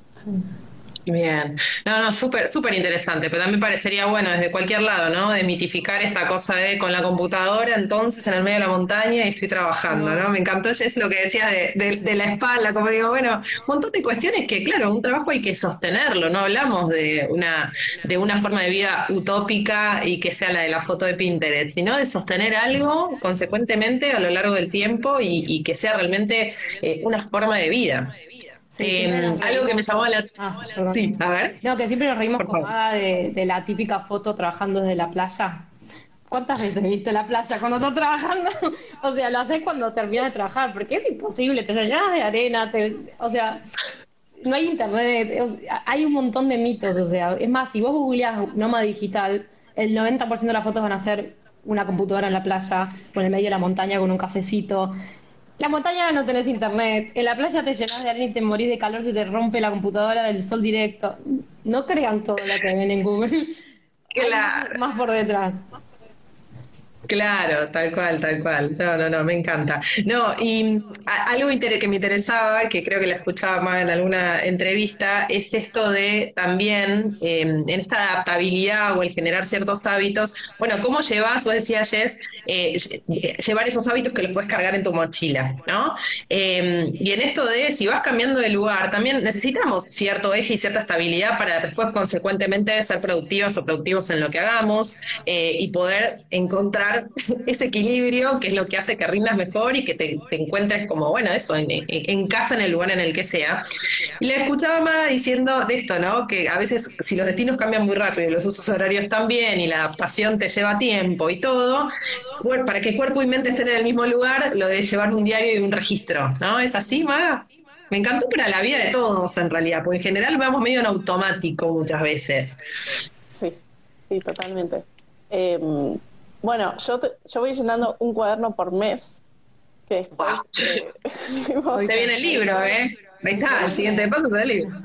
Bien. No, súper interesante, pero también parecería bueno desde cualquier lado, ¿no? De mitificar esta cosa de con la computadora, entonces en el medio de la montaña y estoy trabajando, ¿no? Me encantó es lo que decías de la espalda, como digo, bueno, un montón de cuestiones que, claro, un trabajo hay que sostenerlo, no hablamos de una forma de vida utópica y que sea la de la foto de Pinterest, sino de sostener algo consecuentemente a lo largo del tiempo y que sea realmente una forma de vida. Algo que me llamó la atención. Sí, a ver. No, que siempre nos reímos con Ada de la típica foto trabajando desde la playa. ¿Cuántas veces viste la playa cuando estás trabajando? O sea, lo haces cuando terminas de trabajar, porque es imposible, te llenas de arena, o sea, no hay internet, hay un montón de mitos, o sea, es más, si vos googleás nómada digital, el 90% de las fotos van a ser una computadora en la playa, o en el medio de la montaña con un cafecito. La montaña no tenés internet, en la playa te llenas de arena y te morís de calor, se te rompe la computadora del sol directo. No crean todo lo que ven en Google. Claro. Hay más por detrás. Claro, tal cual. No, me encanta. No, y algo que me interesaba, que creo que la escuchaba más en alguna entrevista, es esto de también, en esta adaptabilidad o el generar ciertos hábitos, bueno, ¿cómo llevas, vos decías, Jess, llevar esos hábitos que los puedes cargar en tu mochila, ¿no? Y en esto de, si vas cambiando de lugar, también necesitamos cierto eje y cierta estabilidad para después, consecuentemente, ser productivas o productivos en lo que hagamos, y poder encontrar ese equilibrio que es lo que hace que rindas mejor y que te encuentres como, bueno, eso, en casa, en el lugar en el que sea. Y le escuchaba más diciendo de esto, ¿no? Que a veces, si los destinos cambian muy rápido y los usos horarios también y la adaptación te lleva tiempo y todo, para que cuerpo y mente estén en el mismo lugar, lo de llevar un diario y un registro, ¿no? ¿Es así, Maga? Me encantó para la vida de todos, en realidad, porque en general vamos medio en automático muchas veces. Sí, totalmente. Bueno, yo voy llenando un cuaderno por mes, que después... Wow. Te viene el libro, ¿eh? Ahí está, el siguiente paso es el libro.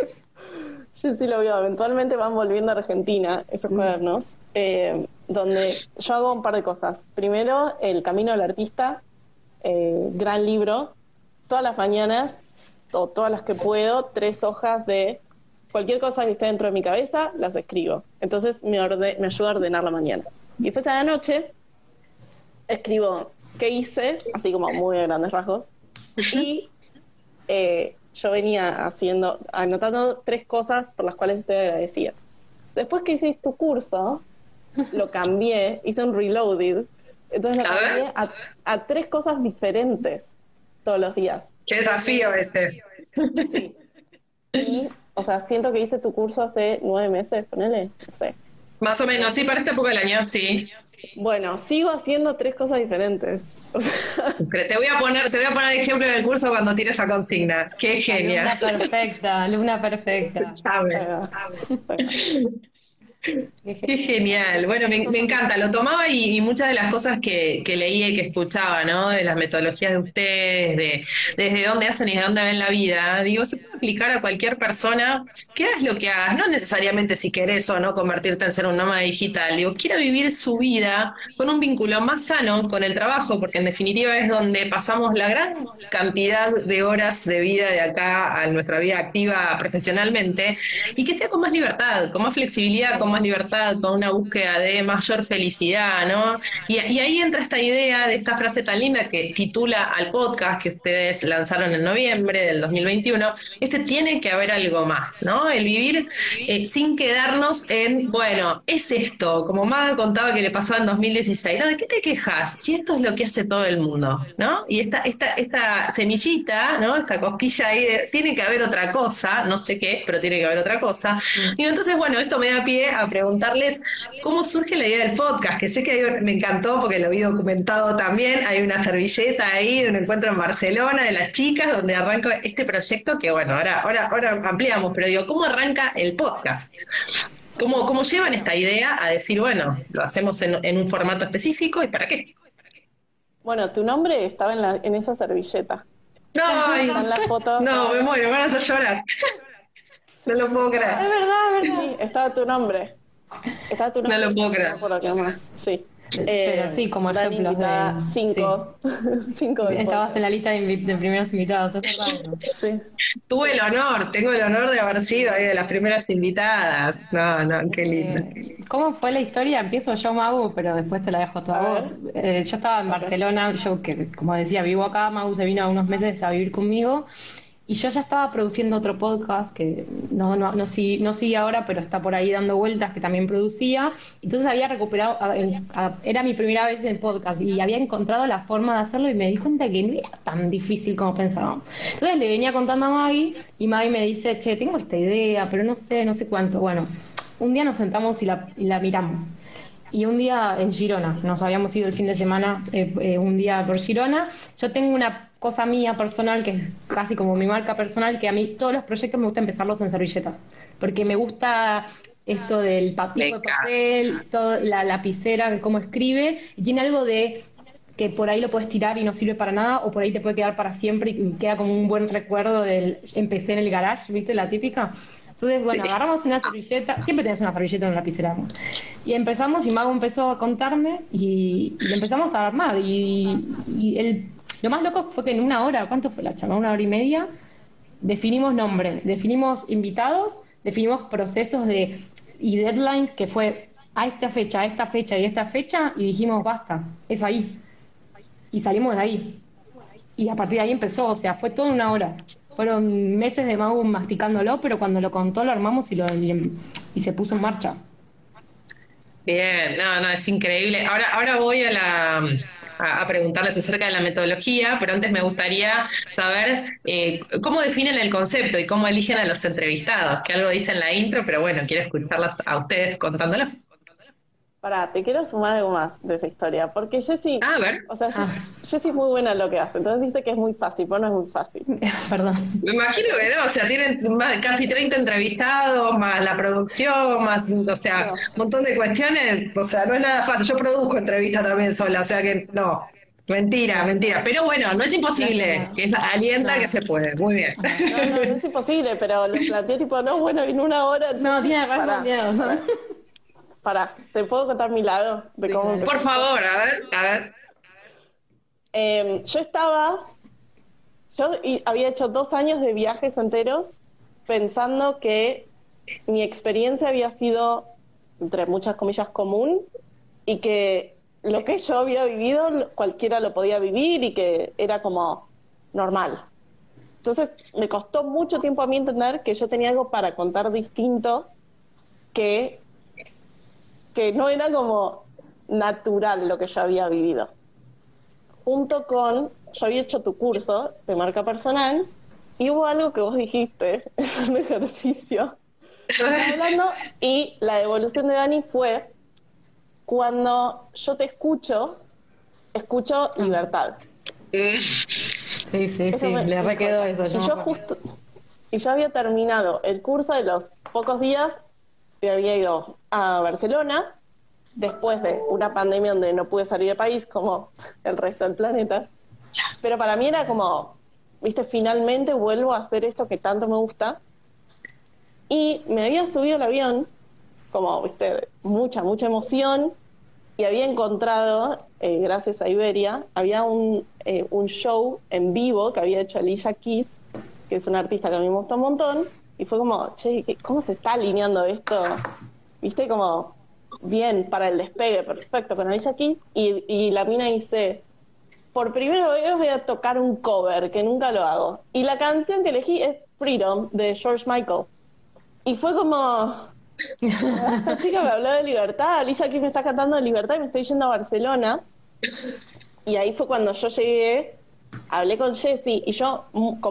Yo sí lo veo, eventualmente van volviendo a Argentina esos cuadernos, donde yo hago un par de cosas. Primero, El Camino del Artista, gran libro, todas las mañanas, o todas las que puedo, 3 hojas de cualquier cosa que esté dentro de mi cabeza, las escribo. Entonces me ayuda a ordenar la mañana. Y después a la noche escribo qué hice, así como muy a grandes rasgos. Y yo venía anotando 3 cosas por las cuales estoy agradecida. Después que hice tu curso, lo cambié, hice un reloaded. Entonces lo cambié a 3 cosas diferentes todos los días. ¡Qué desafío ese! Sí. Y, o sea, siento que hice tu curso hace 9 meses, ponele, no sé. Más o menos, sí, para esta época del año, sí. Bueno, sigo haciendo 3 cosas diferentes. O sea... Te voy a poner ejemplo en el curso cuando tires esa consigna. ¡Qué genial! Alumna perfecta. Chame. Qué genial. Bueno, me encanta. Lo tomaba y muchas de las cosas que leía y que escuchaba, ¿no? De las metodologías de ustedes, desde dónde hacen y de dónde ven la vida. Digo, se puede aplicar a cualquier persona, que hagas lo que hagas, no necesariamente si querés o no convertirte en ser un nómada digital. Digo, quiera vivir su vida con un vínculo más sano con el trabajo, porque en definitiva es donde pasamos la gran cantidad de horas de vida de acá a nuestra vida activa profesionalmente, y que sea con más libertad, con más flexibilidad, con más libertad, con una búsqueda de mayor felicidad, ¿no? Y ahí entra esta idea de esta frase tan linda que titula al podcast que ustedes lanzaron en noviembre del 2021, tiene que haber algo más, ¿no? El vivir sin quedarnos en, bueno, es esto, como Maga contaba que le pasó en 2016, ¿no? ¿De qué te quejas? Si esto es lo que hace todo el mundo, ¿no? Y esta semillita, ¿no? Esta cosquilla ahí de, tiene que haber otra cosa, no sé qué, pero tiene que haber otra cosa. Y entonces, bueno, esto me da pie a preguntarles cómo surge la idea del podcast, que sé que me encantó porque lo vi documentado también, hay una servilleta ahí de un encuentro en Barcelona de las chicas donde arranca este proyecto que, bueno, ahora ampliamos, pero digo, ¿cómo arranca el podcast? ¿Cómo llevan esta idea a decir, bueno, lo hacemos en un formato específico y para qué? Bueno, tu nombre estaba en esa servilleta. Ay, Está en la foto. no, me muero, me van a hacer llorar. No lo puedo Es creer. verdad, es verdad. Sí, estaba tu nombre. Estaba tu nombre. No lo puedo creer. No me acuerdo qué más. Sí. Pero sí, como Dani, ejemplos invitada de... 5. 5 de Estabas en la lista de primeros invitados, es verdad. Sí. Tengo el honor de haber sido ahí de las primeras invitadas. No, qué lindo. ¿Cómo fue la historia? Empiezo yo, Magu, pero después te la dejo toda A a vos. Yo estaba en Barcelona, yo que, como decía, vivo acá, Magu se vino unos meses a vivir conmigo, y yo ya estaba produciendo otro podcast que no sigue ahora, pero está por ahí dando vueltas, que también producía. Entonces había recuperado, era mi primera vez en el podcast, y había encontrado la forma de hacerlo, y me di cuenta que no era tan difícil como pensábamos. Entonces le venía contando a Maggie, y Maggie me dice, che, tengo esta idea, pero no sé cuánto. Bueno, un día nos sentamos y la miramos. Y un día en Girona, nos habíamos ido el fin de semana, un día por Girona. Yo tengo una cosa mía personal, que es casi como mi marca personal, que a mí todos los proyectos me gusta empezarlos en servilletas, porque me gusta esto del tipo de papel, toda la lapicera, cómo escribe, y tiene algo de que por ahí lo puedes tirar y no sirve para nada, o por ahí te puede quedar para siempre y queda como un buen recuerdo del empecé en el garage, ¿viste? La típica. Entonces, bueno, agarramos una servilleta, siempre tenés una servilleta en una lapicera, ¿no? Y empezamos, y Mago empezó a contarme, y le empezamos a armar, lo más loco fue que en una hora, ¿cuánto fue la charla? 1 hora y media, definimos nombre, definimos invitados, definimos procesos y deadlines, que fue a esta fecha y esta fecha, y dijimos, basta, es ahí. Y salimos de ahí. Y a partir de ahí empezó, o sea, fue toda 1 hora. Fueron meses de Mau masticándolo, pero cuando lo contó lo armamos y se puso en marcha. Bien, no, es increíble. Ahora voy a preguntarles acerca de la metodología, pero antes me gustaría saber cómo definen el concepto y cómo eligen a los entrevistados, que algo dice en la intro, pero bueno, quiero escucharlas a ustedes contándolo. Pará, te quiero sumar algo más de esa historia, porque Jessie, A ver. o sea, Jessie es muy buena en lo que hace, entonces dice que es muy fácil, pero no es muy fácil. Perdón. Me imagino que no, o sea, tienen casi 30 entrevistados, más la producción, más, o sea, un montón de cuestiones, o sea, no es nada fácil. Yo produzco entrevistas también sola, o sea que no, mentira, pero bueno, no es imposible, que alienta que se puede, muy bien. No es imposible, pero lo planteé tipo, no, bueno, en 1 hora... No, tiene razón. Pará, ¿te puedo contar mi lado de cómo empezó? Por favor, a ver. Yo había hecho 2 años de viajes enteros pensando que mi experiencia había sido, entre muchas comillas, común, y que lo que yo había vivido cualquiera lo podía vivir y que era como normal. Entonces me costó mucho tiempo a mí entender que yo tenía algo para contar distinto, que no era como natural lo que yo había vivido. Yo había hecho tu curso de marca personal, y hubo algo que vos dijiste en un ejercicio hablando, y la devolución de Dani fue: cuando yo te escucho libertad. Sí, le requedó eso. Y yo había terminado el curso de los pocos días había ido a Barcelona después de una pandemia donde no pude salir del país como el resto del planeta. Pero para mí era como, viste, finalmente vuelvo a hacer esto que tanto me gusta. Y me había subido al avión, como, viste, mucha emoción, y había encontrado, gracias a Iberia, había un show en vivo que había hecho Alicia Keys, que es una artista que a mí me gusta un montón, y fue como, che, ¿cómo se está alineando esto? Viste, como, bien, para el despegue, perfecto, con Alicia Keys, y la mina dice, por primera vez voy a tocar un cover, que nunca lo hago. Y la canción que elegí es Freedom, de George Michael. Y fue como, esta chica me habló de libertad, Alicia Keys me está cantando de libertad y me estoy yendo a Barcelona. Y ahí fue cuando yo llegué, hablé con Jessie y yo con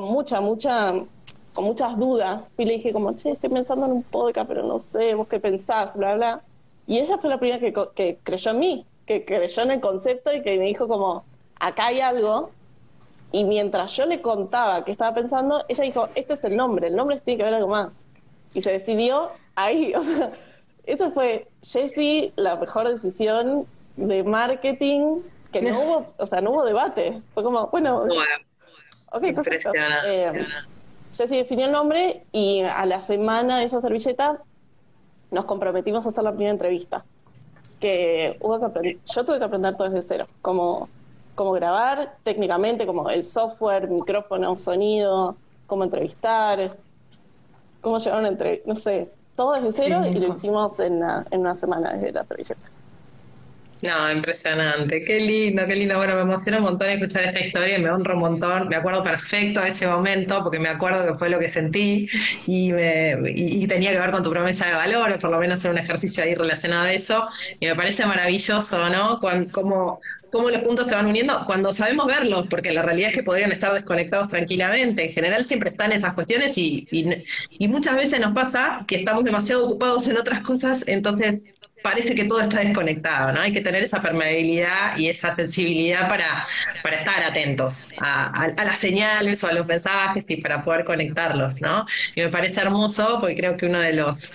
muchas dudas, y le dije como, che, estoy pensando en un podcast, pero no sé, vos qué pensás, bla, bla. Y ella fue la primera que creyó en mí, que creyó en el concepto y que me dijo como, acá hay algo. Y mientras yo le contaba qué estaba pensando, ella dijo, este es el nombre tiene que haber algo más. Y se decidió ahí, o sea, eso fue Jessie, la mejor decisión de marketing, que no hubo debate. Fue como, bueno, ok, perfecto. Jessie definió el nombre y a la semana de esa servilleta nos comprometimos a hacer la primera entrevista. Que yo tuve que aprender todo desde cero, cómo grabar técnicamente, como el software, micrófono, sonido, cómo entrevistar, cómo llevar una entrevista, no sé, todo desde cero, y lo hicimos en una semana desde la servilleta. No, impresionante, qué lindo, bueno, me emociona un montón escuchar esta historia y me honra un montón, me acuerdo perfecto de ese momento porque me acuerdo que fue lo que sentí y tenía que ver con tu promesa de valor, o por lo menos hacer un ejercicio ahí relacionado a eso, y me parece maravilloso, ¿no? Cómo los puntos se van uniendo cuando sabemos verlos, porque la realidad es que podrían estar desconectados tranquilamente. En general siempre están esas cuestiones y muchas veces nos pasa que estamos demasiado ocupados en otras cosas, entonces parece que todo está desconectado, ¿no? Hay que tener esa permeabilidad y esa sensibilidad para estar atentos a las señales o a los mensajes y para poder conectarlos, ¿no? Y me parece hermoso porque creo que uno de los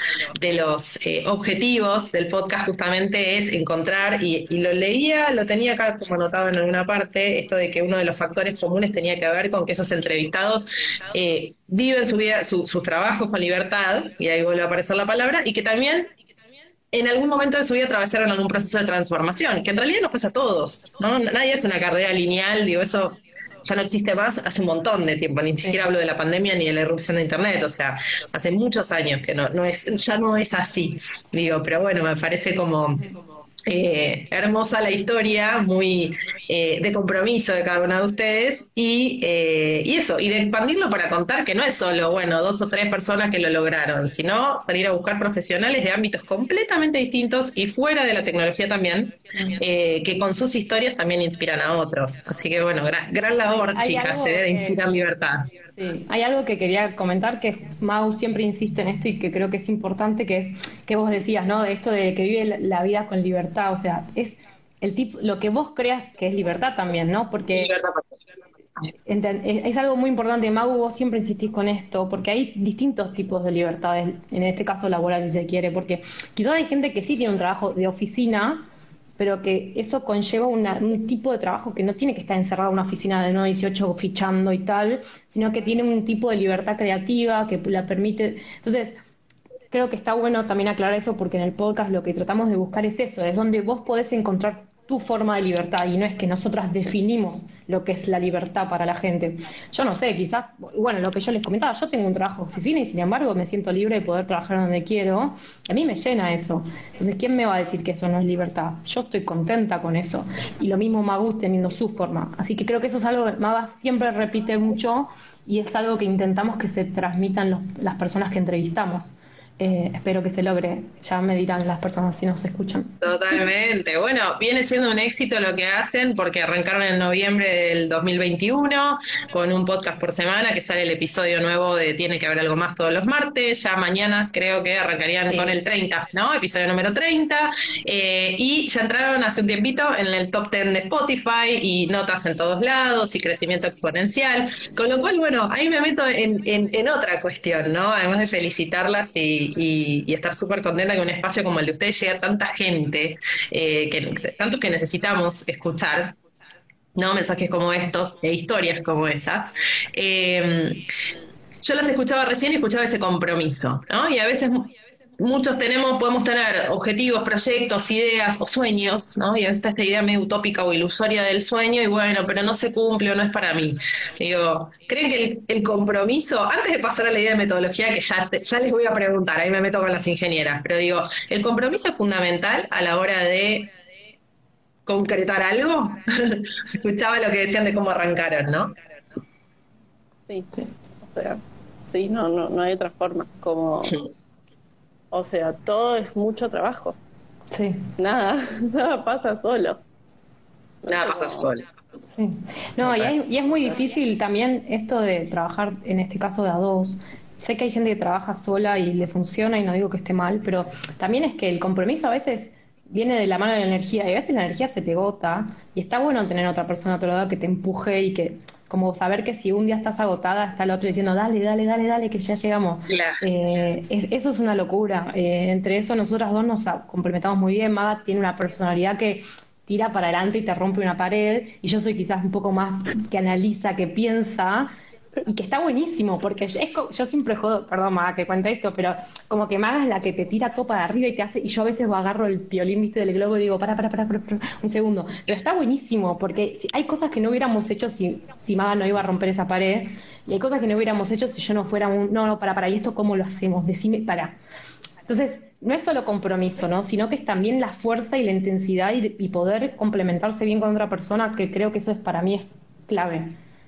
objetivos del podcast justamente es encontrar, y lo tenía acá como anotado en alguna parte, esto de que uno de los factores comunes tenía que ver con que esos entrevistados viven su vida, sus trabajos con libertad, y ahí vuelve a aparecer la palabra, y que también en algún momento de su vida atravesaron algún proceso de transformación, que en realidad nos pasa a todos, ¿no? Nadie hace una carrera lineal, digo, eso ya no existe más hace un montón de tiempo, ni siquiera hablo de la pandemia ni de la irrupción de Internet, o sea, hace muchos años que ya no es así, digo, pero bueno, me parece como hermosa la historia, muy de compromiso de cada una de ustedes y eso, y de expandirlo para contar que no es solo, bueno, 2 o 3 personas que lo lograron, sino salir a buscar profesionales de ámbitos completamente distintos y fuera de la tecnología también, que con sus historias también inspiran a otros. Así que bueno, gran labor, chicas, de inspirar libertad. Sí, hay algo que quería comentar, que Mau siempre insiste en esto y que creo que es importante, que es que vos decías, ¿no? De esto de que vive la vida con libertad, o sea, es el tipo, lo que vos creas que es libertad también, ¿no? Porque es algo muy importante, Mau, vos siempre insistís con esto, porque hay distintos tipos de libertades, en este caso laboral si se quiere, porque quizás hay gente que sí tiene un trabajo de oficina, pero que eso conlleva un tipo de trabajo que no tiene que estar encerrado en una oficina de 9 a 18 fichando y tal, sino que tiene un tipo de libertad creativa que la permite. Entonces, creo que está bueno también aclarar eso, porque en el podcast lo que tratamos de buscar es eso, es donde vos podés encontrar tu forma de libertad, y no es que nosotras definimos lo que es la libertad para la gente. Yo no sé, quizás, bueno, lo que yo les comentaba, yo tengo un trabajo de oficina y sin embargo me siento libre de poder trabajar donde quiero, y a mí me llena eso. Entonces, ¿quién me va a decir que eso no es libertad? Yo estoy contenta con eso, y lo mismo Magu teniendo su forma. Así que creo que eso es algo que Maga siempre repite mucho, y es algo que intentamos que se transmitan las personas que entrevistamos. Espero que se logre, ya me dirán las personas si nos escuchan. Totalmente, bueno, viene siendo un éxito lo que hacen porque arrancaron en noviembre del 2021 con un podcast por semana, que sale el episodio nuevo de Tiene que haber algo más todos los martes, ya mañana creo que arrancarían con el 30, ¿no? Episodio número 30, y ya entraron hace un tiempito en el top 10 de Spotify y notas en todos lados y crecimiento exponencial, con lo cual, bueno, ahí me meto en otra cuestión, ¿no? Además de felicitarlas y y estar súper contenta que un espacio como el de ustedes llegue a tanta gente, tanto que necesitamos escuchar, ¿no? Mensajes como estos e historias como esas. Yo las escuchaba recién y escuchaba ese compromiso, ¿no? Y a veces muchos podemos tener objetivos, proyectos, ideas o sueños, ¿no? Y a veces está esta idea medio utópica o ilusoria del sueño y bueno, pero no se cumple o no es para mí. Digo, ¿creen que el compromiso, antes de pasar a la idea de metodología, que ya les voy a preguntar, ahí me meto con las ingenieras, pero digo, ¿el compromiso es fundamental a la hora de concretar algo? Escuchaba lo que decían de cómo arrancaron, ¿no? Sí, o sea, sí, no hay otra forma, como... O sea, todo es mucho trabajo. Sí. Nada pasa solo. Nada pasa solo. Sí. No, y es muy difícil también esto de trabajar, en este caso de a dos. Sé que hay gente que trabaja sola y le funciona y no digo que esté mal, pero también es que el compromiso a veces viene de la mano de la energía y a veces la energía se te agota y está bueno tener otra persona a otro lado que te empuje y que como saber que si un día estás agotada está el otro diciendo dale que ya llegamos. Claro. Eso es una locura. Entre eso nosotras dos nos complementamos muy bien. Maga tiene una personalidad que tira para adelante y te rompe una pared y yo soy quizás un poco más que analiza, que piensa y que está buenísimo porque yo siempre jodo, perdón Maga que cuenta esto, pero como que Maga es la que te tira todo para arriba y te hace, y yo a veces agarro el violín, viste, del globo y digo para, un segundo, pero está buenísimo porque hay cosas que no hubiéramos hecho si Maga no iba a romper esa pared y hay cosas que no hubiéramos hecho si yo no fuera para, y esto cómo lo hacemos, decime, para. Entonces, no es solo compromiso, ¿no? Sino que es también la fuerza y la intensidad y poder complementarse bien con otra persona, que creo que eso es para mí es clave.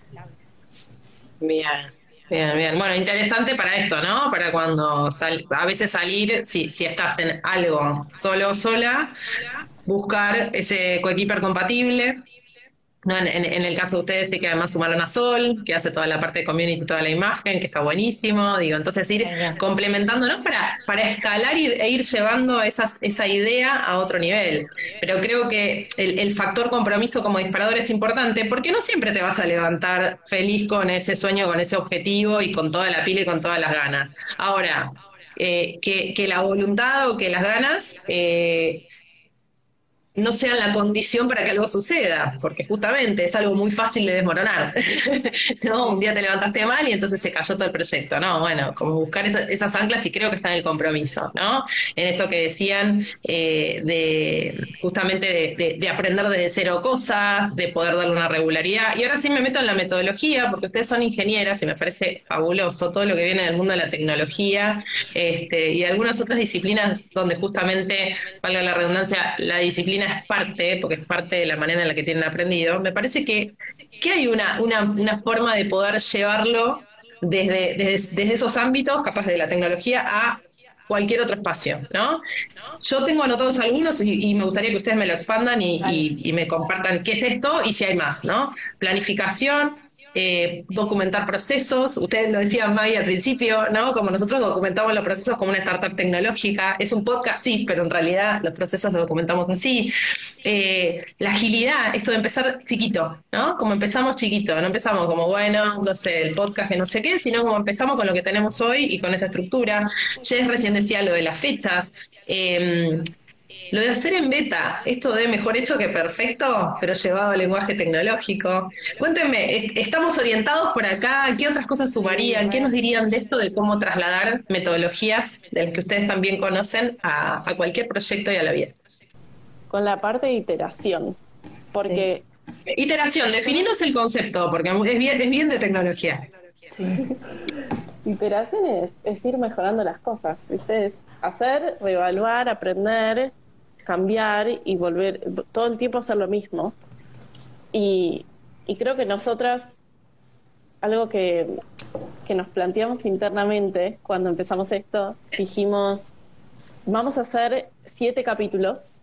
Bien. Bueno, interesante para esto, ¿no? Para cuando a veces salir, si estás en algo solo o sola, buscar ese coequiper compatible. No, en el caso de ustedes sí que además sumaron a Sol, que hace toda la parte de community, toda la imagen, que está buenísimo. Digo, entonces ir complementándonos para escalar e ir llevando esa idea a otro nivel. Pero creo que el factor compromiso como disparador es importante porque no siempre te vas a levantar feliz con ese sueño, con ese objetivo y con toda la pila y con todas las ganas. Ahora, que la voluntad o que las ganas... no sean la condición para que algo suceda, porque justamente es algo muy fácil de desmoronar. ¿No? Un día te levantaste mal y entonces se cayó todo el proyecto. No, bueno, como buscar esas anclas y creo que está en el compromiso, ¿no? En esto que decían justamente de aprender desde cero cosas, de poder darle una regularidad. Y ahora sí me meto en la metodología, porque ustedes son ingenieras y me parece fabuloso todo lo que viene del mundo de la tecnología y de algunas otras disciplinas donde justamente, valga la redundancia, la disciplina es parte, porque es parte de la manera en la que tienen aprendido. Me parece que hay una forma de poder llevarlo desde esos ámbitos, capaz de la tecnología, a cualquier otro espacio, ¿no? Yo tengo anotados algunos y me gustaría que ustedes me lo expandan y me compartan qué es esto y si hay más, ¿no? Planificación, documentar procesos. Ustedes lo decían, Maggie, al principio, ¿no? Como nosotros documentamos los procesos como una startup tecnológica. Es un podcast, sí, pero en realidad los procesos los documentamos así. La agilidad, esto de empezar chiquito, ¿no? Como empezamos chiquito, no empezamos como, bueno, no sé, el podcast que no sé qué, sino como empezamos con lo que tenemos hoy y con esta estructura. Jess recién decía lo de las fechas. Lo de hacer en beta, esto de mejor hecho que perfecto, pero llevado al lenguaje tecnológico. Cuéntenme, ¿estamos orientados por acá? ¿Qué otras cosas sumarían? ¿Qué nos dirían de esto de cómo trasladar metodologías de las que ustedes también conocen a cualquier proyecto y a la vida? Con la parte de iteración, porque... Sí. Iteración, definirnos el concepto, porque es bien de tecnología. Sí. Iteración es ir mejorando las cosas, ¿viste? Es hacer, reevaluar, aprender, cambiar y volver todo el tiempo a hacer lo mismo. Y creo que nosotras, algo que nos planteamos internamente cuando empezamos esto, dijimos, vamos a hacer 7 capítulos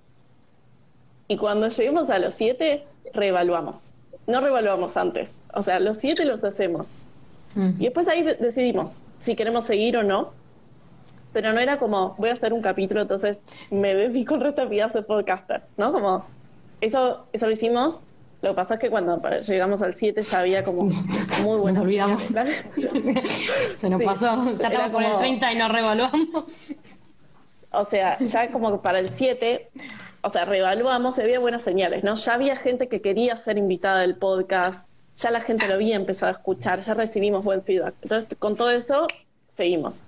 y cuando lleguemos a los 7, reevaluamos. No reevaluamos antes, o sea, los 7 los hacemos. Y después ahí decidimos si queremos seguir o no. Pero no era como, voy a hacer un capítulo, entonces me dedico el resto de mi vida a ser podcaster, ¿no? Como, eso lo hicimos Lo que pasa es que cuando llegamos al 7 ya había como muy buenas. Nos olvidamos. Se nos pasó. Ya estamos por el 30 y nos revaluamos. O sea, ya como que para el 7, o sea, reevaluamos, había buenas señales, ¿no? Ya había gente que quería ser invitada del podcast, ya la gente lo había empezado a escuchar, ya recibimos buen feedback. Entonces, con todo eso, seguimos.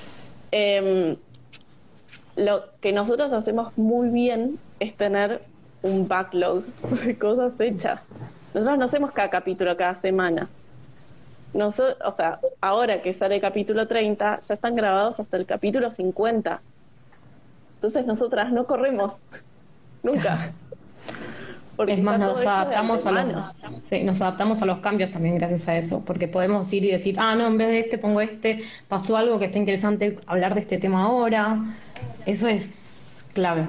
Lo que nosotros hacemos muy bien es tener un backlog de cosas hechas. Nosotros no hacemos cada capítulo cada semana. O sea, ahora que sale el capítulo 30, ya están grabados hasta el capítulo 50. Entonces nosotras no corremos nunca. Porque es más, nos adaptamos a los cambios también gracias a eso, porque podemos ir y decir, no, en vez de este pongo este, pasó algo que está interesante, hablar de este tema ahora. Eso es clave.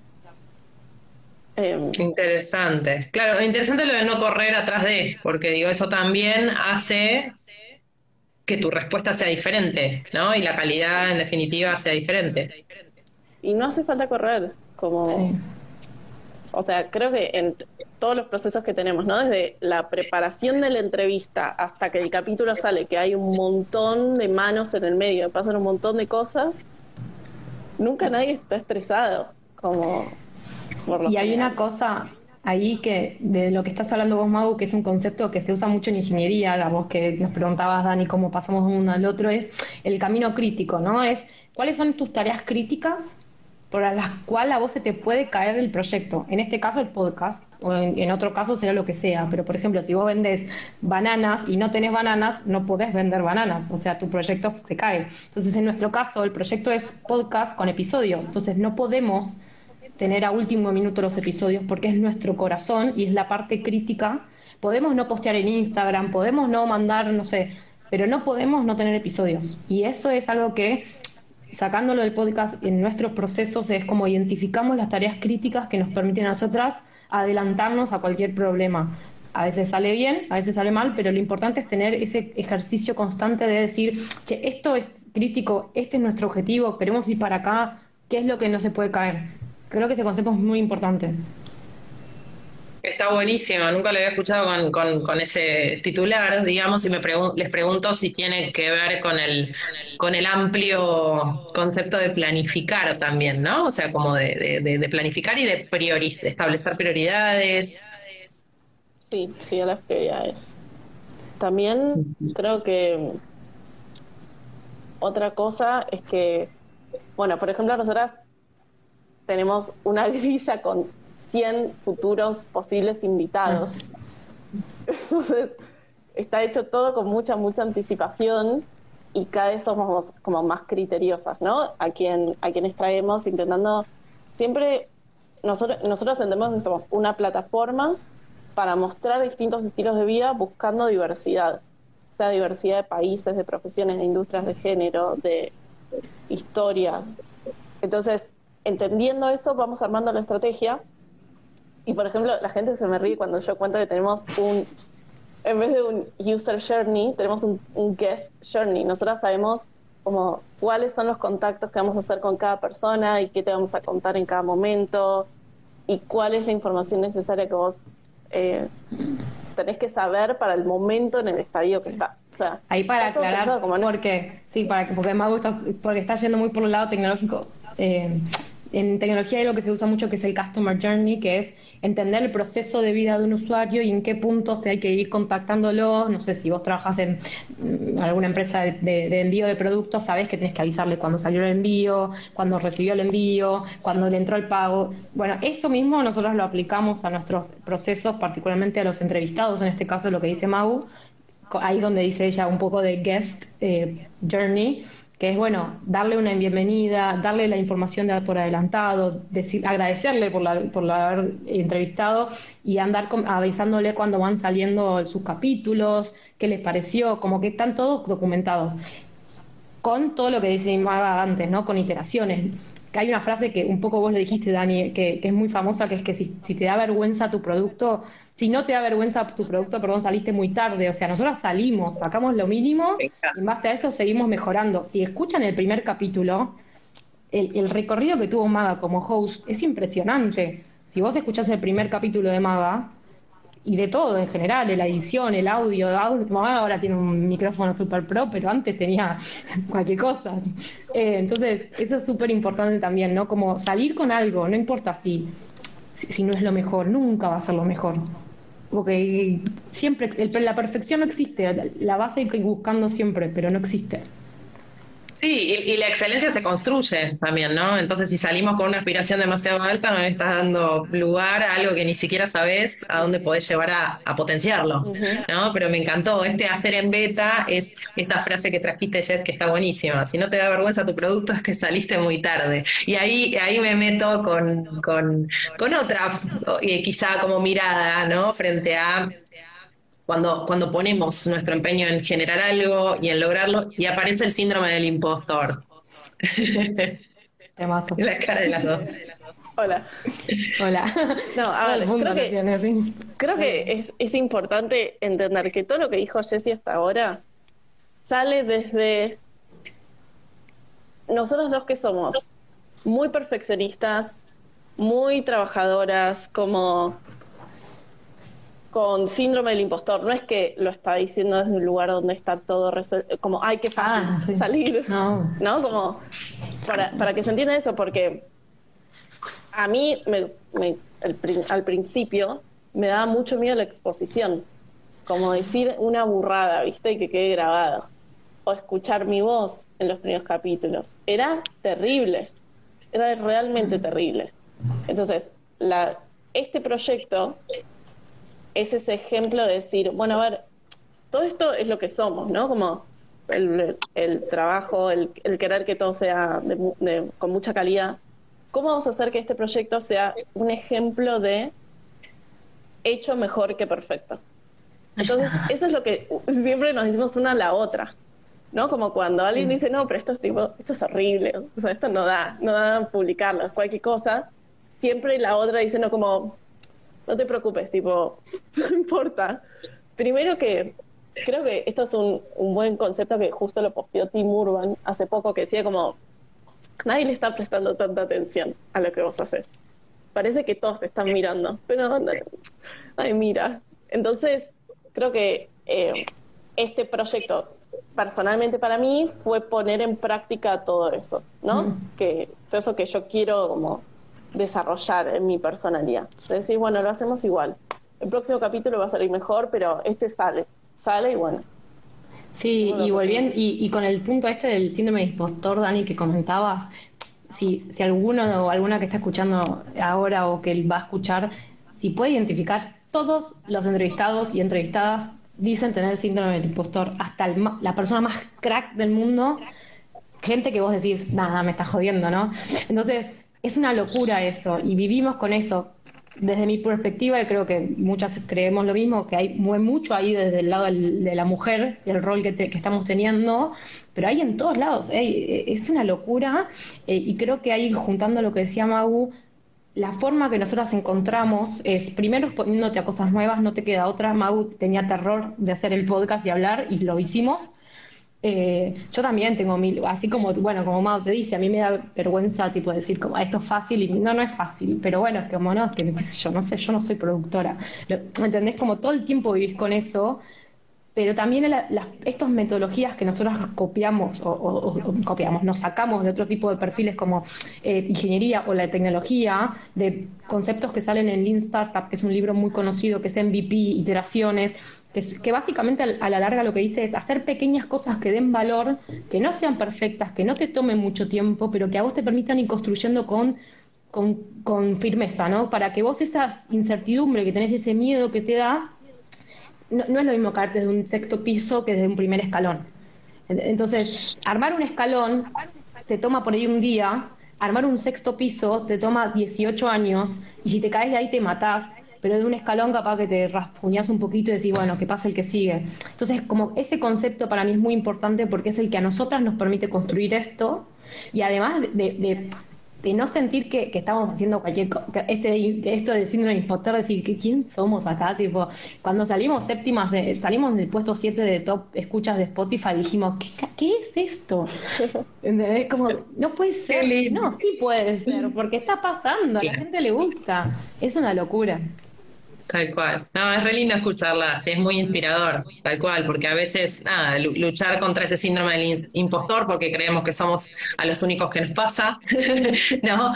Interesante. Claro, interesante lo de no correr atrás de, porque digo, eso también hace que tu respuesta sea diferente, ¿no? Y la calidad, en definitiva, sea diferente. Y no hace falta correr, como... Sí. O sea, creo que en todos los procesos que tenemos, ¿no? Desde la preparación de la entrevista hasta que el capítulo sale, que hay un montón de manos en el medio, pasan un montón de cosas, nunca nadie está estresado, como... Y hay una cosa ahí que, de lo que estás hablando vos, Magu, que es un concepto que se usa mucho en ingeniería, vos que nos preguntabas, Dani, cómo pasamos de uno al otro, es el camino crítico, ¿no? Es, ¿cuáles son tus tareas críticas por las cuales a vos se te puede caer el proyecto? En este caso el podcast, o en otro caso será lo que sea, pero por ejemplo, si vos vendés bananas y no tenés bananas, no podés vender bananas, o sea, tu proyecto se cae. Entonces, en nuestro caso, el proyecto es podcast con episodios, entonces no podemos tener a último minuto los episodios porque es nuestro corazón y es la parte crítica. Podemos no postear en Instagram, podemos no mandar, no sé, pero no podemos no tener episodios. Y eso es algo que, sacándolo del podcast, en nuestros procesos es como identificamos las tareas críticas que nos permiten a nosotras adelantarnos a cualquier problema. A veces sale bien, a veces sale mal, pero lo importante es tener ese ejercicio constante de decir, che, esto es crítico, este es nuestro objetivo, queremos ir para acá, ¿qué es lo que no se puede caer? Creo que ese concepto es muy importante. Está buenísimo, nunca lo había escuchado con ese titular, digamos, y les pregunto si tiene que ver con el amplio concepto de planificar también, ¿no? O sea, como de planificar y de establecer prioridades. Sí, a las prioridades. También creo que otra cosa es que, bueno, por ejemplo, nosotras tenemos una grilla con 100 futuros posibles invitados. Entonces, está hecho todo con mucha anticipación y cada vez somos como más criteriosas, ¿no? A quienes traemos, intentando siempre... Nosotros entendemos que somos una plataforma para mostrar distintos estilos de vida buscando diversidad. O sea, diversidad de países, de profesiones, de industrias, de género, de historias. Entonces, entendiendo eso, vamos armando la estrategia. Y, por ejemplo, la gente se me ríe cuando yo cuento que tenemos en vez de un user journey, tenemos un guest journey. Nosotras sabemos como cuáles son los contactos que vamos a hacer con cada persona y qué te vamos a contar en cada momento y cuál es la información necesaria que vos tenés que saber para el momento en el estadio que estás. O sea, ahí para aclarar, porque está yendo muy por el lado tecnológico. En tecnología hay lo que se usa mucho que es el Customer Journey, que es entender el proceso de vida de un usuario y en qué puntos te hay que ir contactándolo. No sé, si vos trabajas en alguna empresa de envío de productos, sabés que tenés que avisarle cuando salió el envío, cuando recibió el envío, cuando le entró el pago. Bueno, eso mismo nosotros lo aplicamos a nuestros procesos, particularmente a los entrevistados, en este caso lo que dice Magu, ahí es donde dice ella un poco de Guest Journey, que es, bueno, darle una bienvenida, darle la información por adelantado, agradecerle por haber entrevistado y andar avisándole cuando van saliendo sus capítulos, qué les pareció, como que están todos documentados. Con todo lo que dice Maga antes, ¿no? Con iteraciones. Que hay una frase que un poco vos le dijiste, Dani, que es muy famosa, que es que si te da vergüenza tu producto, si no te da vergüenza tu producto, saliste muy tarde. O sea, nosotros salimos, sacamos lo mínimo y en base a eso seguimos mejorando. Si escuchan el primer capítulo, el recorrido que tuvo Maga como host es impresionante. Si vos escuchás el primer capítulo de Maga, y de todo en general, la edición, el audio, ahora tiene un micrófono super pro, pero antes tenía cualquier cosa. Entonces, eso es súper importante también, ¿no? Como salir con algo, no importa si no es lo mejor, nunca va a ser lo mejor. Porque siempre, la perfección no existe, la vas a ir buscando siempre, pero no existe. Sí, y la excelencia se construye también, ¿no? Entonces, si salimos con una aspiración demasiado alta, no le estás dando lugar a algo que ni siquiera sabes a dónde podés llevar a potenciarlo, ¿no? Pero me encantó, hacer en beta es esta frase que trajiste, Jess, que está buenísima. Si no te da vergüenza tu producto es que saliste muy tarde. Y ahí me meto con otra, quizá como mirada, ¿no? Frente a cuando ponemos nuestro empeño en generar algo y en lograrlo, y aparece el síndrome del impostor. Temazo. La cara de las dos. Hola. Hola. No, a ver, creo que es importante entender que todo lo que dijo Jessie hasta ahora sale desde nosotros dos, que somos muy perfeccionistas, muy trabajadoras, como con síndrome del impostor. No es que lo está diciendo desde un lugar donde está todo resuelto, como ay, qué fácil salir, ¿no? Como para que se entienda eso, porque a mí al principio me daba mucho miedo la exposición, como decir una burrada, ¿viste? Y que quede grabado, o escuchar mi voz en los primeros capítulos. Era terrible, era realmente terrible. Entonces, este proyecto es ese ejemplo de decir, bueno, a ver, todo esto es lo que somos, ¿no? Como el trabajo, el querer que todo sea con mucha calidad. ¿Cómo vamos a hacer que este proyecto sea un ejemplo de hecho mejor que perfecto? Entonces, eso es lo que siempre nos decimos una a la otra, ¿no? Como cuando alguien dice, no, pero esto es horrible, o sea, esto no da publicarlo, cualquier cosa, siempre la otra dice, no, como, no te preocupes, tipo, no importa. Primero que creo que esto es un buen concepto que justo lo posteó Tim Urban hace poco, que decía como, nadie le está prestando tanta atención a lo que vos haces. Parece que todos te están mirando, pero ay, mira. Entonces, creo que este proyecto, personalmente para mí, fue poner en práctica todo eso, ¿no? Que todo eso que yo quiero como desarrollar en mi personalidad. Decir, bueno, lo hacemos igual. El próximo capítulo va a salir mejor, pero sale y bueno. Sí, y volviendo, y con el punto del síndrome de impostor, Dani, que comentabas, si alguno o alguna que está escuchando ahora o que va a escuchar, si puede identificar, todos los entrevistados y entrevistadas dicen tener el síndrome del impostor, hasta la persona más crack del mundo, gente que vos decís, nada, me está jodiendo, ¿no? Entonces, es una locura eso, y vivimos con eso. Desde mi perspectiva, y creo que muchas creemos lo mismo, que hay mucho ahí desde el lado de la mujer y el rol que estamos teniendo, pero hay en todos lados. Es una locura, y creo que ahí, juntando lo que decía Magu, la forma que nosotras encontramos es, primero, exponiéndote a cosas nuevas, no te queda otra. Magu tenía terror de hacer el podcast y hablar, y lo hicimos. Yo también tengo así como, bueno, como Mau te dice, a mí me da vergüenza tipo decir como esto es fácil, y no es fácil, pero bueno, es como no, que qué sé yo, no sé, yo no soy productora, ¿me entendés? Como todo el tiempo vivís con eso, pero también estas metodologías que nosotros copiamos o copiamos, nos sacamos de otro tipo de perfiles como ingeniería o la tecnología, de conceptos que salen en Lean Startup, que es un libro muy conocido, que es MVP, iteraciones, que básicamente a la larga lo que dice es hacer pequeñas cosas que den valor, que no sean perfectas, que no te tomen mucho tiempo, pero que a vos te permitan ir construyendo con firmeza, ¿no? Para que vos esa incertidumbre que tenés, ese miedo que te da, no es lo mismo caerte desde un sexto piso que desde un primer escalón. Entonces, armar un escalón te toma por ahí un día, armar un sexto piso te toma 18 años, y si te caes de ahí te matás, pero de un escalón capaz que te raspuñas un poquito y decís, bueno, que pase el que sigue. Entonces, como ese concepto para mí es muy importante, porque es el que a nosotras nos permite construir esto, y además de no sentir que estamos haciendo cualquier cosa, esto del síndrome de impostor, decir, ¿quién somos acá? Tipo, cuando salimos salimos del puesto 7 de top escuchas de Spotify, dijimos, ¿qué es esto? ¿Entendés? Como, no puede ser. No, sí puede ser, porque está pasando, a la gente le gusta. Es una locura. Tal cual. No, es re lindo escucharla, es muy inspirador, tal cual, porque a veces, nada, luchar contra ese síndrome del impostor, porque creemos que somos a los únicos que nos pasa, ¿no?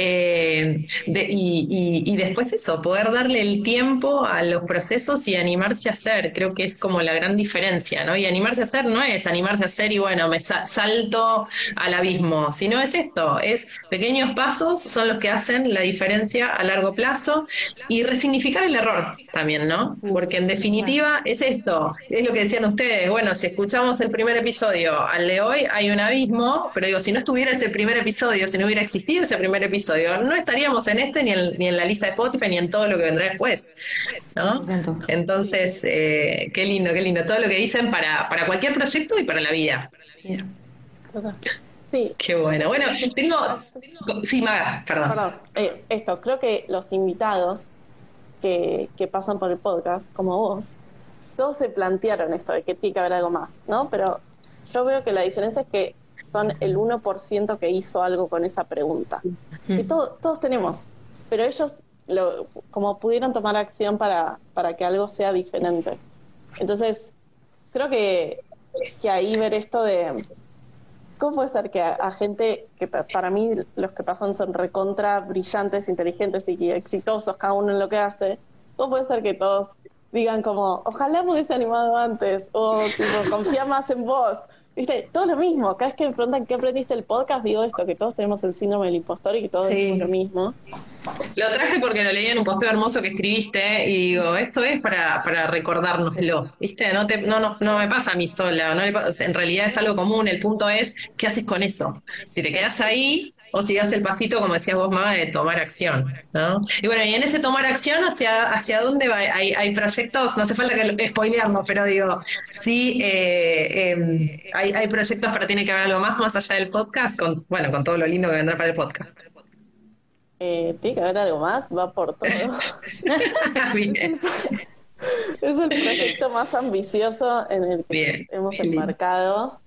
Y después eso, poder darle el tiempo a los procesos y animarse a hacer, creo que es como la gran diferencia, ¿no? Y animarse a hacer no es animarse a hacer y bueno, me salto al abismo, sino es esto, es pequeños pasos son los que hacen la diferencia a largo plazo y resignificar el error también, ¿no? Porque en definitiva es esto, es lo que decían ustedes, bueno, si escuchamos el primer episodio al de hoy hay un abismo, pero digo, si no estuviera ese primer episodio, si no hubiera existido ese primer episodio, no estaríamos en este ni en la lista de Spotify ni en todo lo que vendrá después, ¿no? Entonces, qué lindo, todo lo que dicen para cualquier proyecto y para la vida. Sí. Qué bueno. Bueno, tengo... Sí, Maga, perdón. Esto, creo que los invitados que pasan por el podcast, como vos, todos se plantearon esto de que tiene que haber algo más, ¿no? Pero yo veo que la diferencia es que son el 1% que hizo algo con esa pregunta. Y todos tenemos, pero ellos como pudieron tomar acción para que algo sea diferente. Entonces, creo que ahí ver esto de... ¿Cómo puede ser que a gente que para mí los que pasan son recontra brillantes, inteligentes y exitosos, cada uno en lo que hace? ¿Cómo puede ser que todos digan como, ojalá me hubiese animado antes, o tipo, confía más en vos? ¿Viste? Todo lo mismo. Cada vez que me preguntan qué aprendiste del podcast, digo esto, que todos tenemos el síndrome del impostor y que todos decimos lo mismo. Lo traje porque lo leí en un posteo hermoso que escribiste y digo, esto es para recordárnoslo, ¿viste? No me pasa a mí sola, o sea, en realidad es algo común, el punto es, ¿qué haces con eso? Si te quedas ahí o si das el pasito, como decías vos, Maga, de tomar acción, ¿no? Y bueno, y en ese tomar acción, ¿hacia dónde va? Hay proyectos, no hace falta que spoilearnos, pero digo, sí, hay proyectos, pero tiene que haber algo más allá del podcast, con todo lo lindo que vendrá para el podcast. Tiene que haber algo más, va por todo. Es el proyecto más ambicioso en el que hemos embarcado.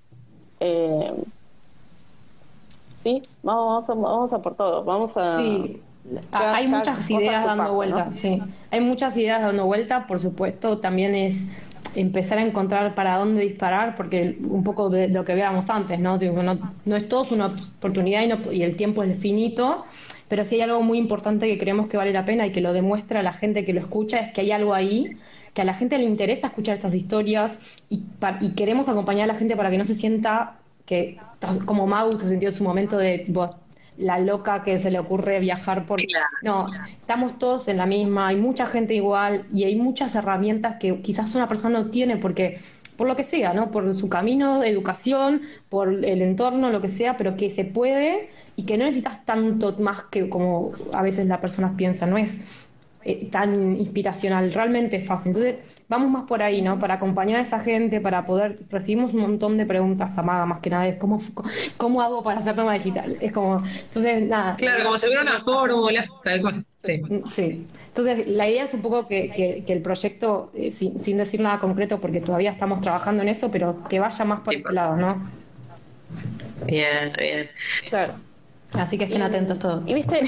Sí, vamos a por todo. Vamos a... Sí. Hay muchas ideas dando vuelta, ¿no? Sí. Hay muchas ideas dando vuelta, por supuesto, también es empezar a encontrar para dónde disparar, porque un poco de lo que veíamos antes, ¿no? No es todo una oportunidad y el tiempo es finito, pero sí hay algo muy importante que creemos que vale la pena y que lo demuestra la gente que lo escucha, es que hay algo ahí, que a la gente le interesa escuchar estas historias y queremos acompañar a la gente para que no se sienta que, como Mau se sintió en su momento de la loca que se le ocurre viajar por... No, estamos todos en la misma, hay mucha gente igual y hay muchas herramientas que quizás una persona no tiene porque por lo que sea, ¿no? Por su camino de educación, por el entorno, lo que sea, pero que se puede y que no necesitas tanto más que como a veces las personas piensan, no es tan inspiracional, realmente es fácil. Entonces, vamos más por ahí, ¿no? Para acompañar a esa gente, para poder... Recibimos un montón de preguntas, Amaga, más que nada, es ¿cómo hago para hacer tema digital? Es como... Entonces, nada. Claro, como si hubiera una fórmula, tal cual. Sí. Entonces, la idea es un poco que el proyecto, sin decir nada concreto, porque todavía estamos trabajando en eso, pero que vaya más por ese lado, ¿no? Bien. Claro. Así que estén atentos todos. Y viste,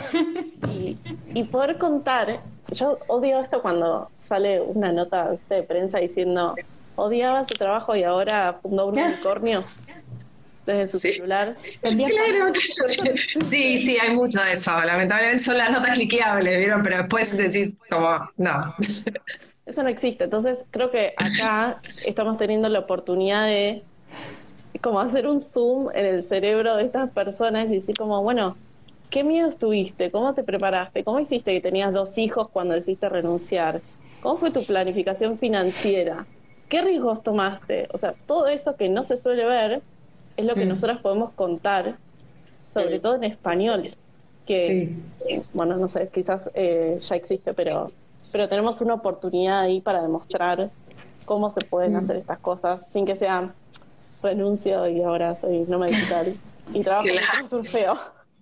y poder contar, yo odio esto cuando sale una nota de prensa diciendo odiaba su trabajo y ahora fundó un unicornio desde su celular. Claro. Sí, hay mucho de eso. Lamentablemente son las notas cliqueables, ¿vieron? Pero después decís como, no. Eso no existe. Entonces creo que acá estamos teniendo la oportunidad de como hacer un zoom en el cerebro de estas personas y decir como, bueno, ¿qué miedos tuviste? ¿Cómo te preparaste? ¿Cómo hiciste que tenías 2 hijos cuando decidiste renunciar? ¿Cómo fue tu planificación financiera? ¿Qué riesgos tomaste? O sea, todo eso que no se suele ver es lo que nosotros podemos contar, sobre todo en español, que, bueno, no sé, quizás ya existe, pero tenemos una oportunidad ahí para demostrar cómo se pueden hacer estas cosas sin que sea renuncio y ahora soy nómada digital y trabajo en surfeo.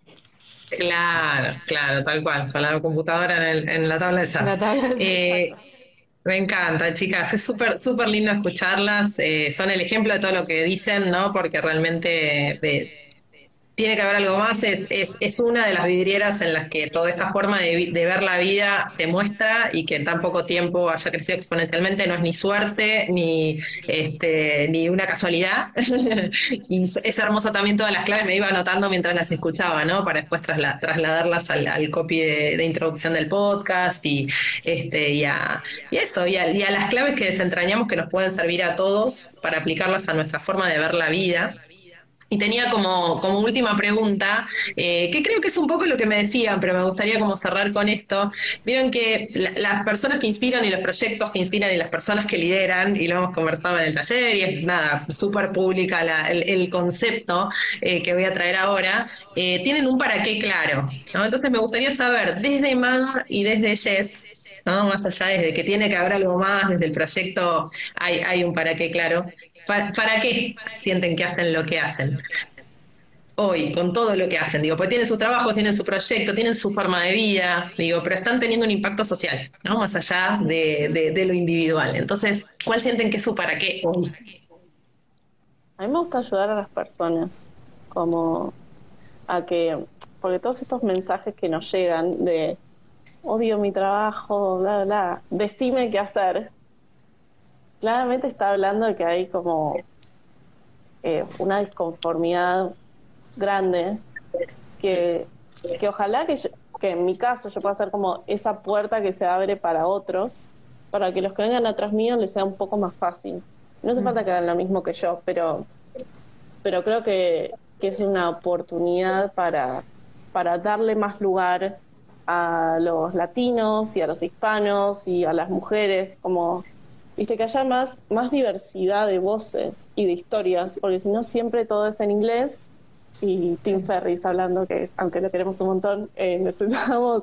Claro, tal cual, con la computadora en la tabla de SAP. Me encanta, chicas, es súper lindo escucharlas, son el ejemplo de todo lo que dicen, ¿no? Porque realmente Tiene que haber algo más, es una de las vidrieras en las que toda esta forma de ver la vida se muestra y que en tan poco tiempo haya crecido exponencialmente no es ni suerte ni una casualidad. Y es hermosa también todas las claves, me iba anotando mientras las escuchaba, ¿no? Para después trasladarlas al copy de introducción del podcast y a las claves que desentrañamos que nos pueden servir a todos para aplicarlas a nuestra forma de ver la vida. Y tenía como última pregunta, que creo que es un poco lo que me decían, pero me gustaría como cerrar con esto. Vieron que las personas que inspiran y los proyectos que inspiran y las personas que lideran, y lo hemos conversado en el taller, y es nada, súper pública el concepto que voy a traer ahora, tienen un para qué claro, ¿no? Entonces me gustaría saber, desde Mag y desde Jess, ¿no? Más allá desde que tiene que haber algo más, desde el proyecto hay un para qué claro. ¿Para qué sienten que hacen lo que hacen? Hoy, con todo lo que hacen, digo, pues tienen su trabajo, tienen su proyecto, tienen su forma de vida, digo, pero están teniendo un impacto social, ¿no? Más allá de lo individual. Entonces, ¿cuál sienten que es su para qué hoy? A mí me gusta ayudar a las personas, como a que, porque todos estos mensajes que nos llegan de odio mi trabajo, bla, bla, decime qué hacer, claramente está hablando de que hay como una disconformidad grande que ojalá que en mi caso yo pueda ser como esa puerta que se abre para otros, para que los que vengan atrás mío les sea un poco más fácil. No hace falta que hagan lo mismo que yo, pero creo que es una oportunidad para darle más lugar a los latinos y a los hispanos y a las mujeres, como viste, que haya más diversidad de voces y de historias, porque si no siempre todo es en inglés y Tim Ferriss hablando que, aunque lo queremos un montón, necesitamos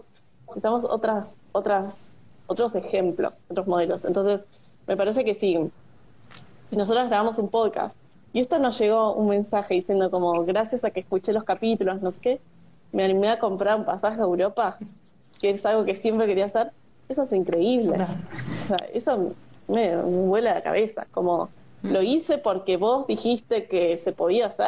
otros ejemplos, otros modelos. Entonces, me parece que si nosotros grabamos un podcast y esto nos llegó un mensaje diciendo como, gracias a que escuché los capítulos, no sé qué, me animé a comprar un pasaje a Europa, que es algo que siempre quería hacer, eso es increíble. O sea, eso me vuela la cabeza, como lo hice porque vos dijiste que se podía hacer.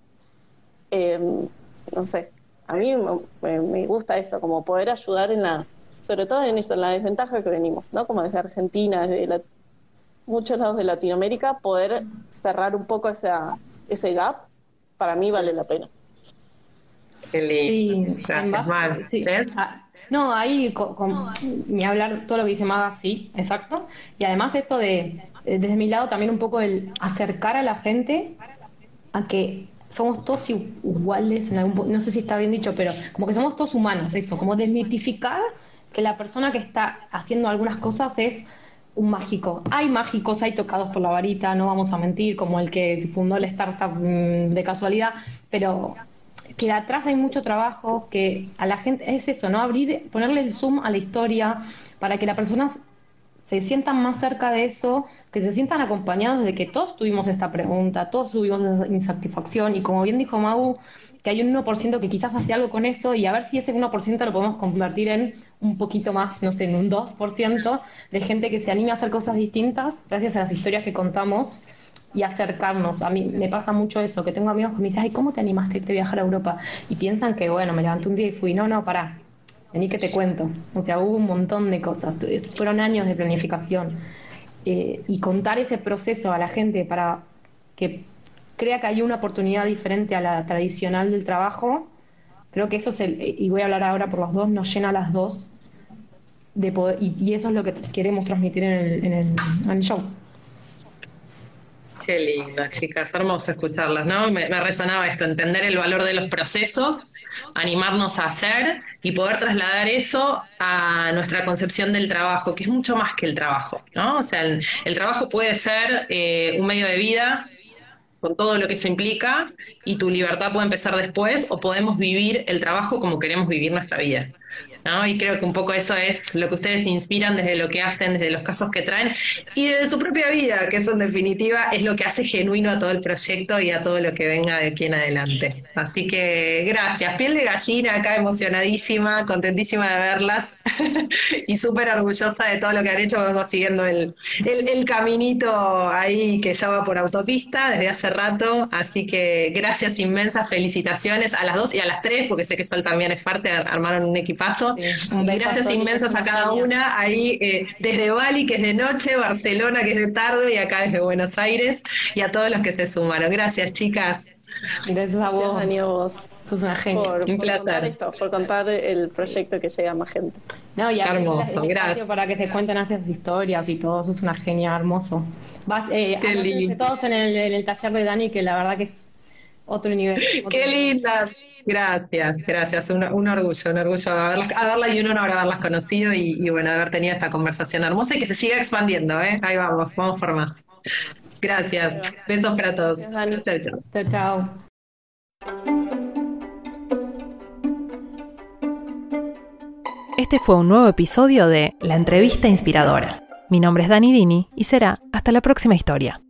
No sé, a mí me gusta eso, como poder ayudar sobre todo en eso, en la desventaja que venimos, ¿no? Como desde Argentina, desde muchos lados de Latinoamérica, poder cerrar un poco ese gap, para mí vale la pena. Qué lindo. Sí, Gracias, Mag. sí. No, ahí ni hablar todo lo que dice Maga, sí, exacto. Y además esto desde mi lado también un poco el acercar a la gente a que somos todos iguales, no sé si está bien dicho, pero como que somos todos humanos, eso, como desmitificar que la persona que está haciendo algunas cosas es un mágico. Hay mágicos, hay tocados por la varita, no vamos a mentir, como el que fundó la startup de casualidad, pero que atrás hay mucho trabajo, que a la gente es eso, ¿no? Ponerle el zoom a la historia para que las personas se sientan más cerca de eso, que se sientan acompañados de que todos tuvimos esta pregunta, todos tuvimos esa insatisfacción, y como bien dijo Magu, que hay un 1% que quizás hace algo con eso, y a ver si ese 1% lo podemos convertir en un poquito más, no sé, en un 2% de gente que se anime a hacer cosas distintas gracias a las historias que contamos y acercarnos. A mí me pasa mucho eso, que tengo amigos que me dicen, ay, ¿cómo te animaste a irte a viajar a Europa? Y piensan que, bueno, me levanté un día y fui. No, pará, vení que te cuento. O sea, hubo un montón de cosas, fueron años de planificación. Y contar ese proceso a la gente para que crea que hay una oportunidad diferente a la tradicional del trabajo, creo que eso y voy a hablar ahora por los dos, nos llena a las dos de poder, y eso es lo que queremos transmitir en el show. Qué lindo, chicas, hermoso escucharlas, ¿no? Me resonaba esto, entender el valor de los procesos, animarnos a hacer y poder trasladar eso a nuestra concepción del trabajo, que es mucho más que el trabajo, ¿no? O sea, el trabajo puede ser un medio de vida con todo lo que eso implica y tu libertad puede empezar después o podemos vivir el trabajo como queremos vivir nuestra vida. ¿no? Y creo que un poco eso es lo que ustedes inspiran desde lo que hacen, desde los casos que traen y desde su propia vida, que eso en definitiva es lo que hace genuino a todo el proyecto y a todo lo que venga de aquí en adelante. Así que gracias, piel de gallina acá, emocionadísima, contentísima de verlas y súper orgullosa de todo lo que han hecho. Vengo siguiendo el caminito ahí que ya va por autopista desde hace rato, así que gracias inmensas, felicitaciones a las dos y a las tres, porque sé que Sol también es parte, armaron un equipazo. Sí, un beso a Gracias Sol, que inmensas es a una cada genia. una, ahí desde Bali, que es de noche, Barcelona, que es de tarde, y acá desde Buenos Aires, y a todos los que se sumaron. Gracias, chicas. Gracias a Gracias, vos, Dani, a vos sos una genia. Un por contar placer. esto, por contar el proyecto que llega a más gente. No, y abrir Hermoso, el espacio gracias. para que se cuenten esas historias y todo, sos una genia, hermoso. Qué Anótense lindo. todos en el taller de Dani, que la verdad que es otro nivel. Otro Qué nivel. lindas. Gracias, gracias. Un orgullo haberla y un honor haberlas conocido y bueno, haber tenido esta conversación hermosa y que se siga expandiendo, ¿eh? Ahí vamos por más. Gracias. Ahí va. Besos para todos. Gracias, Dani. Chau, chau. Chao, chao. Este fue un nuevo episodio de La Entrevista Inspiradora. Mi nombre es Dani Dini y será hasta la próxima historia.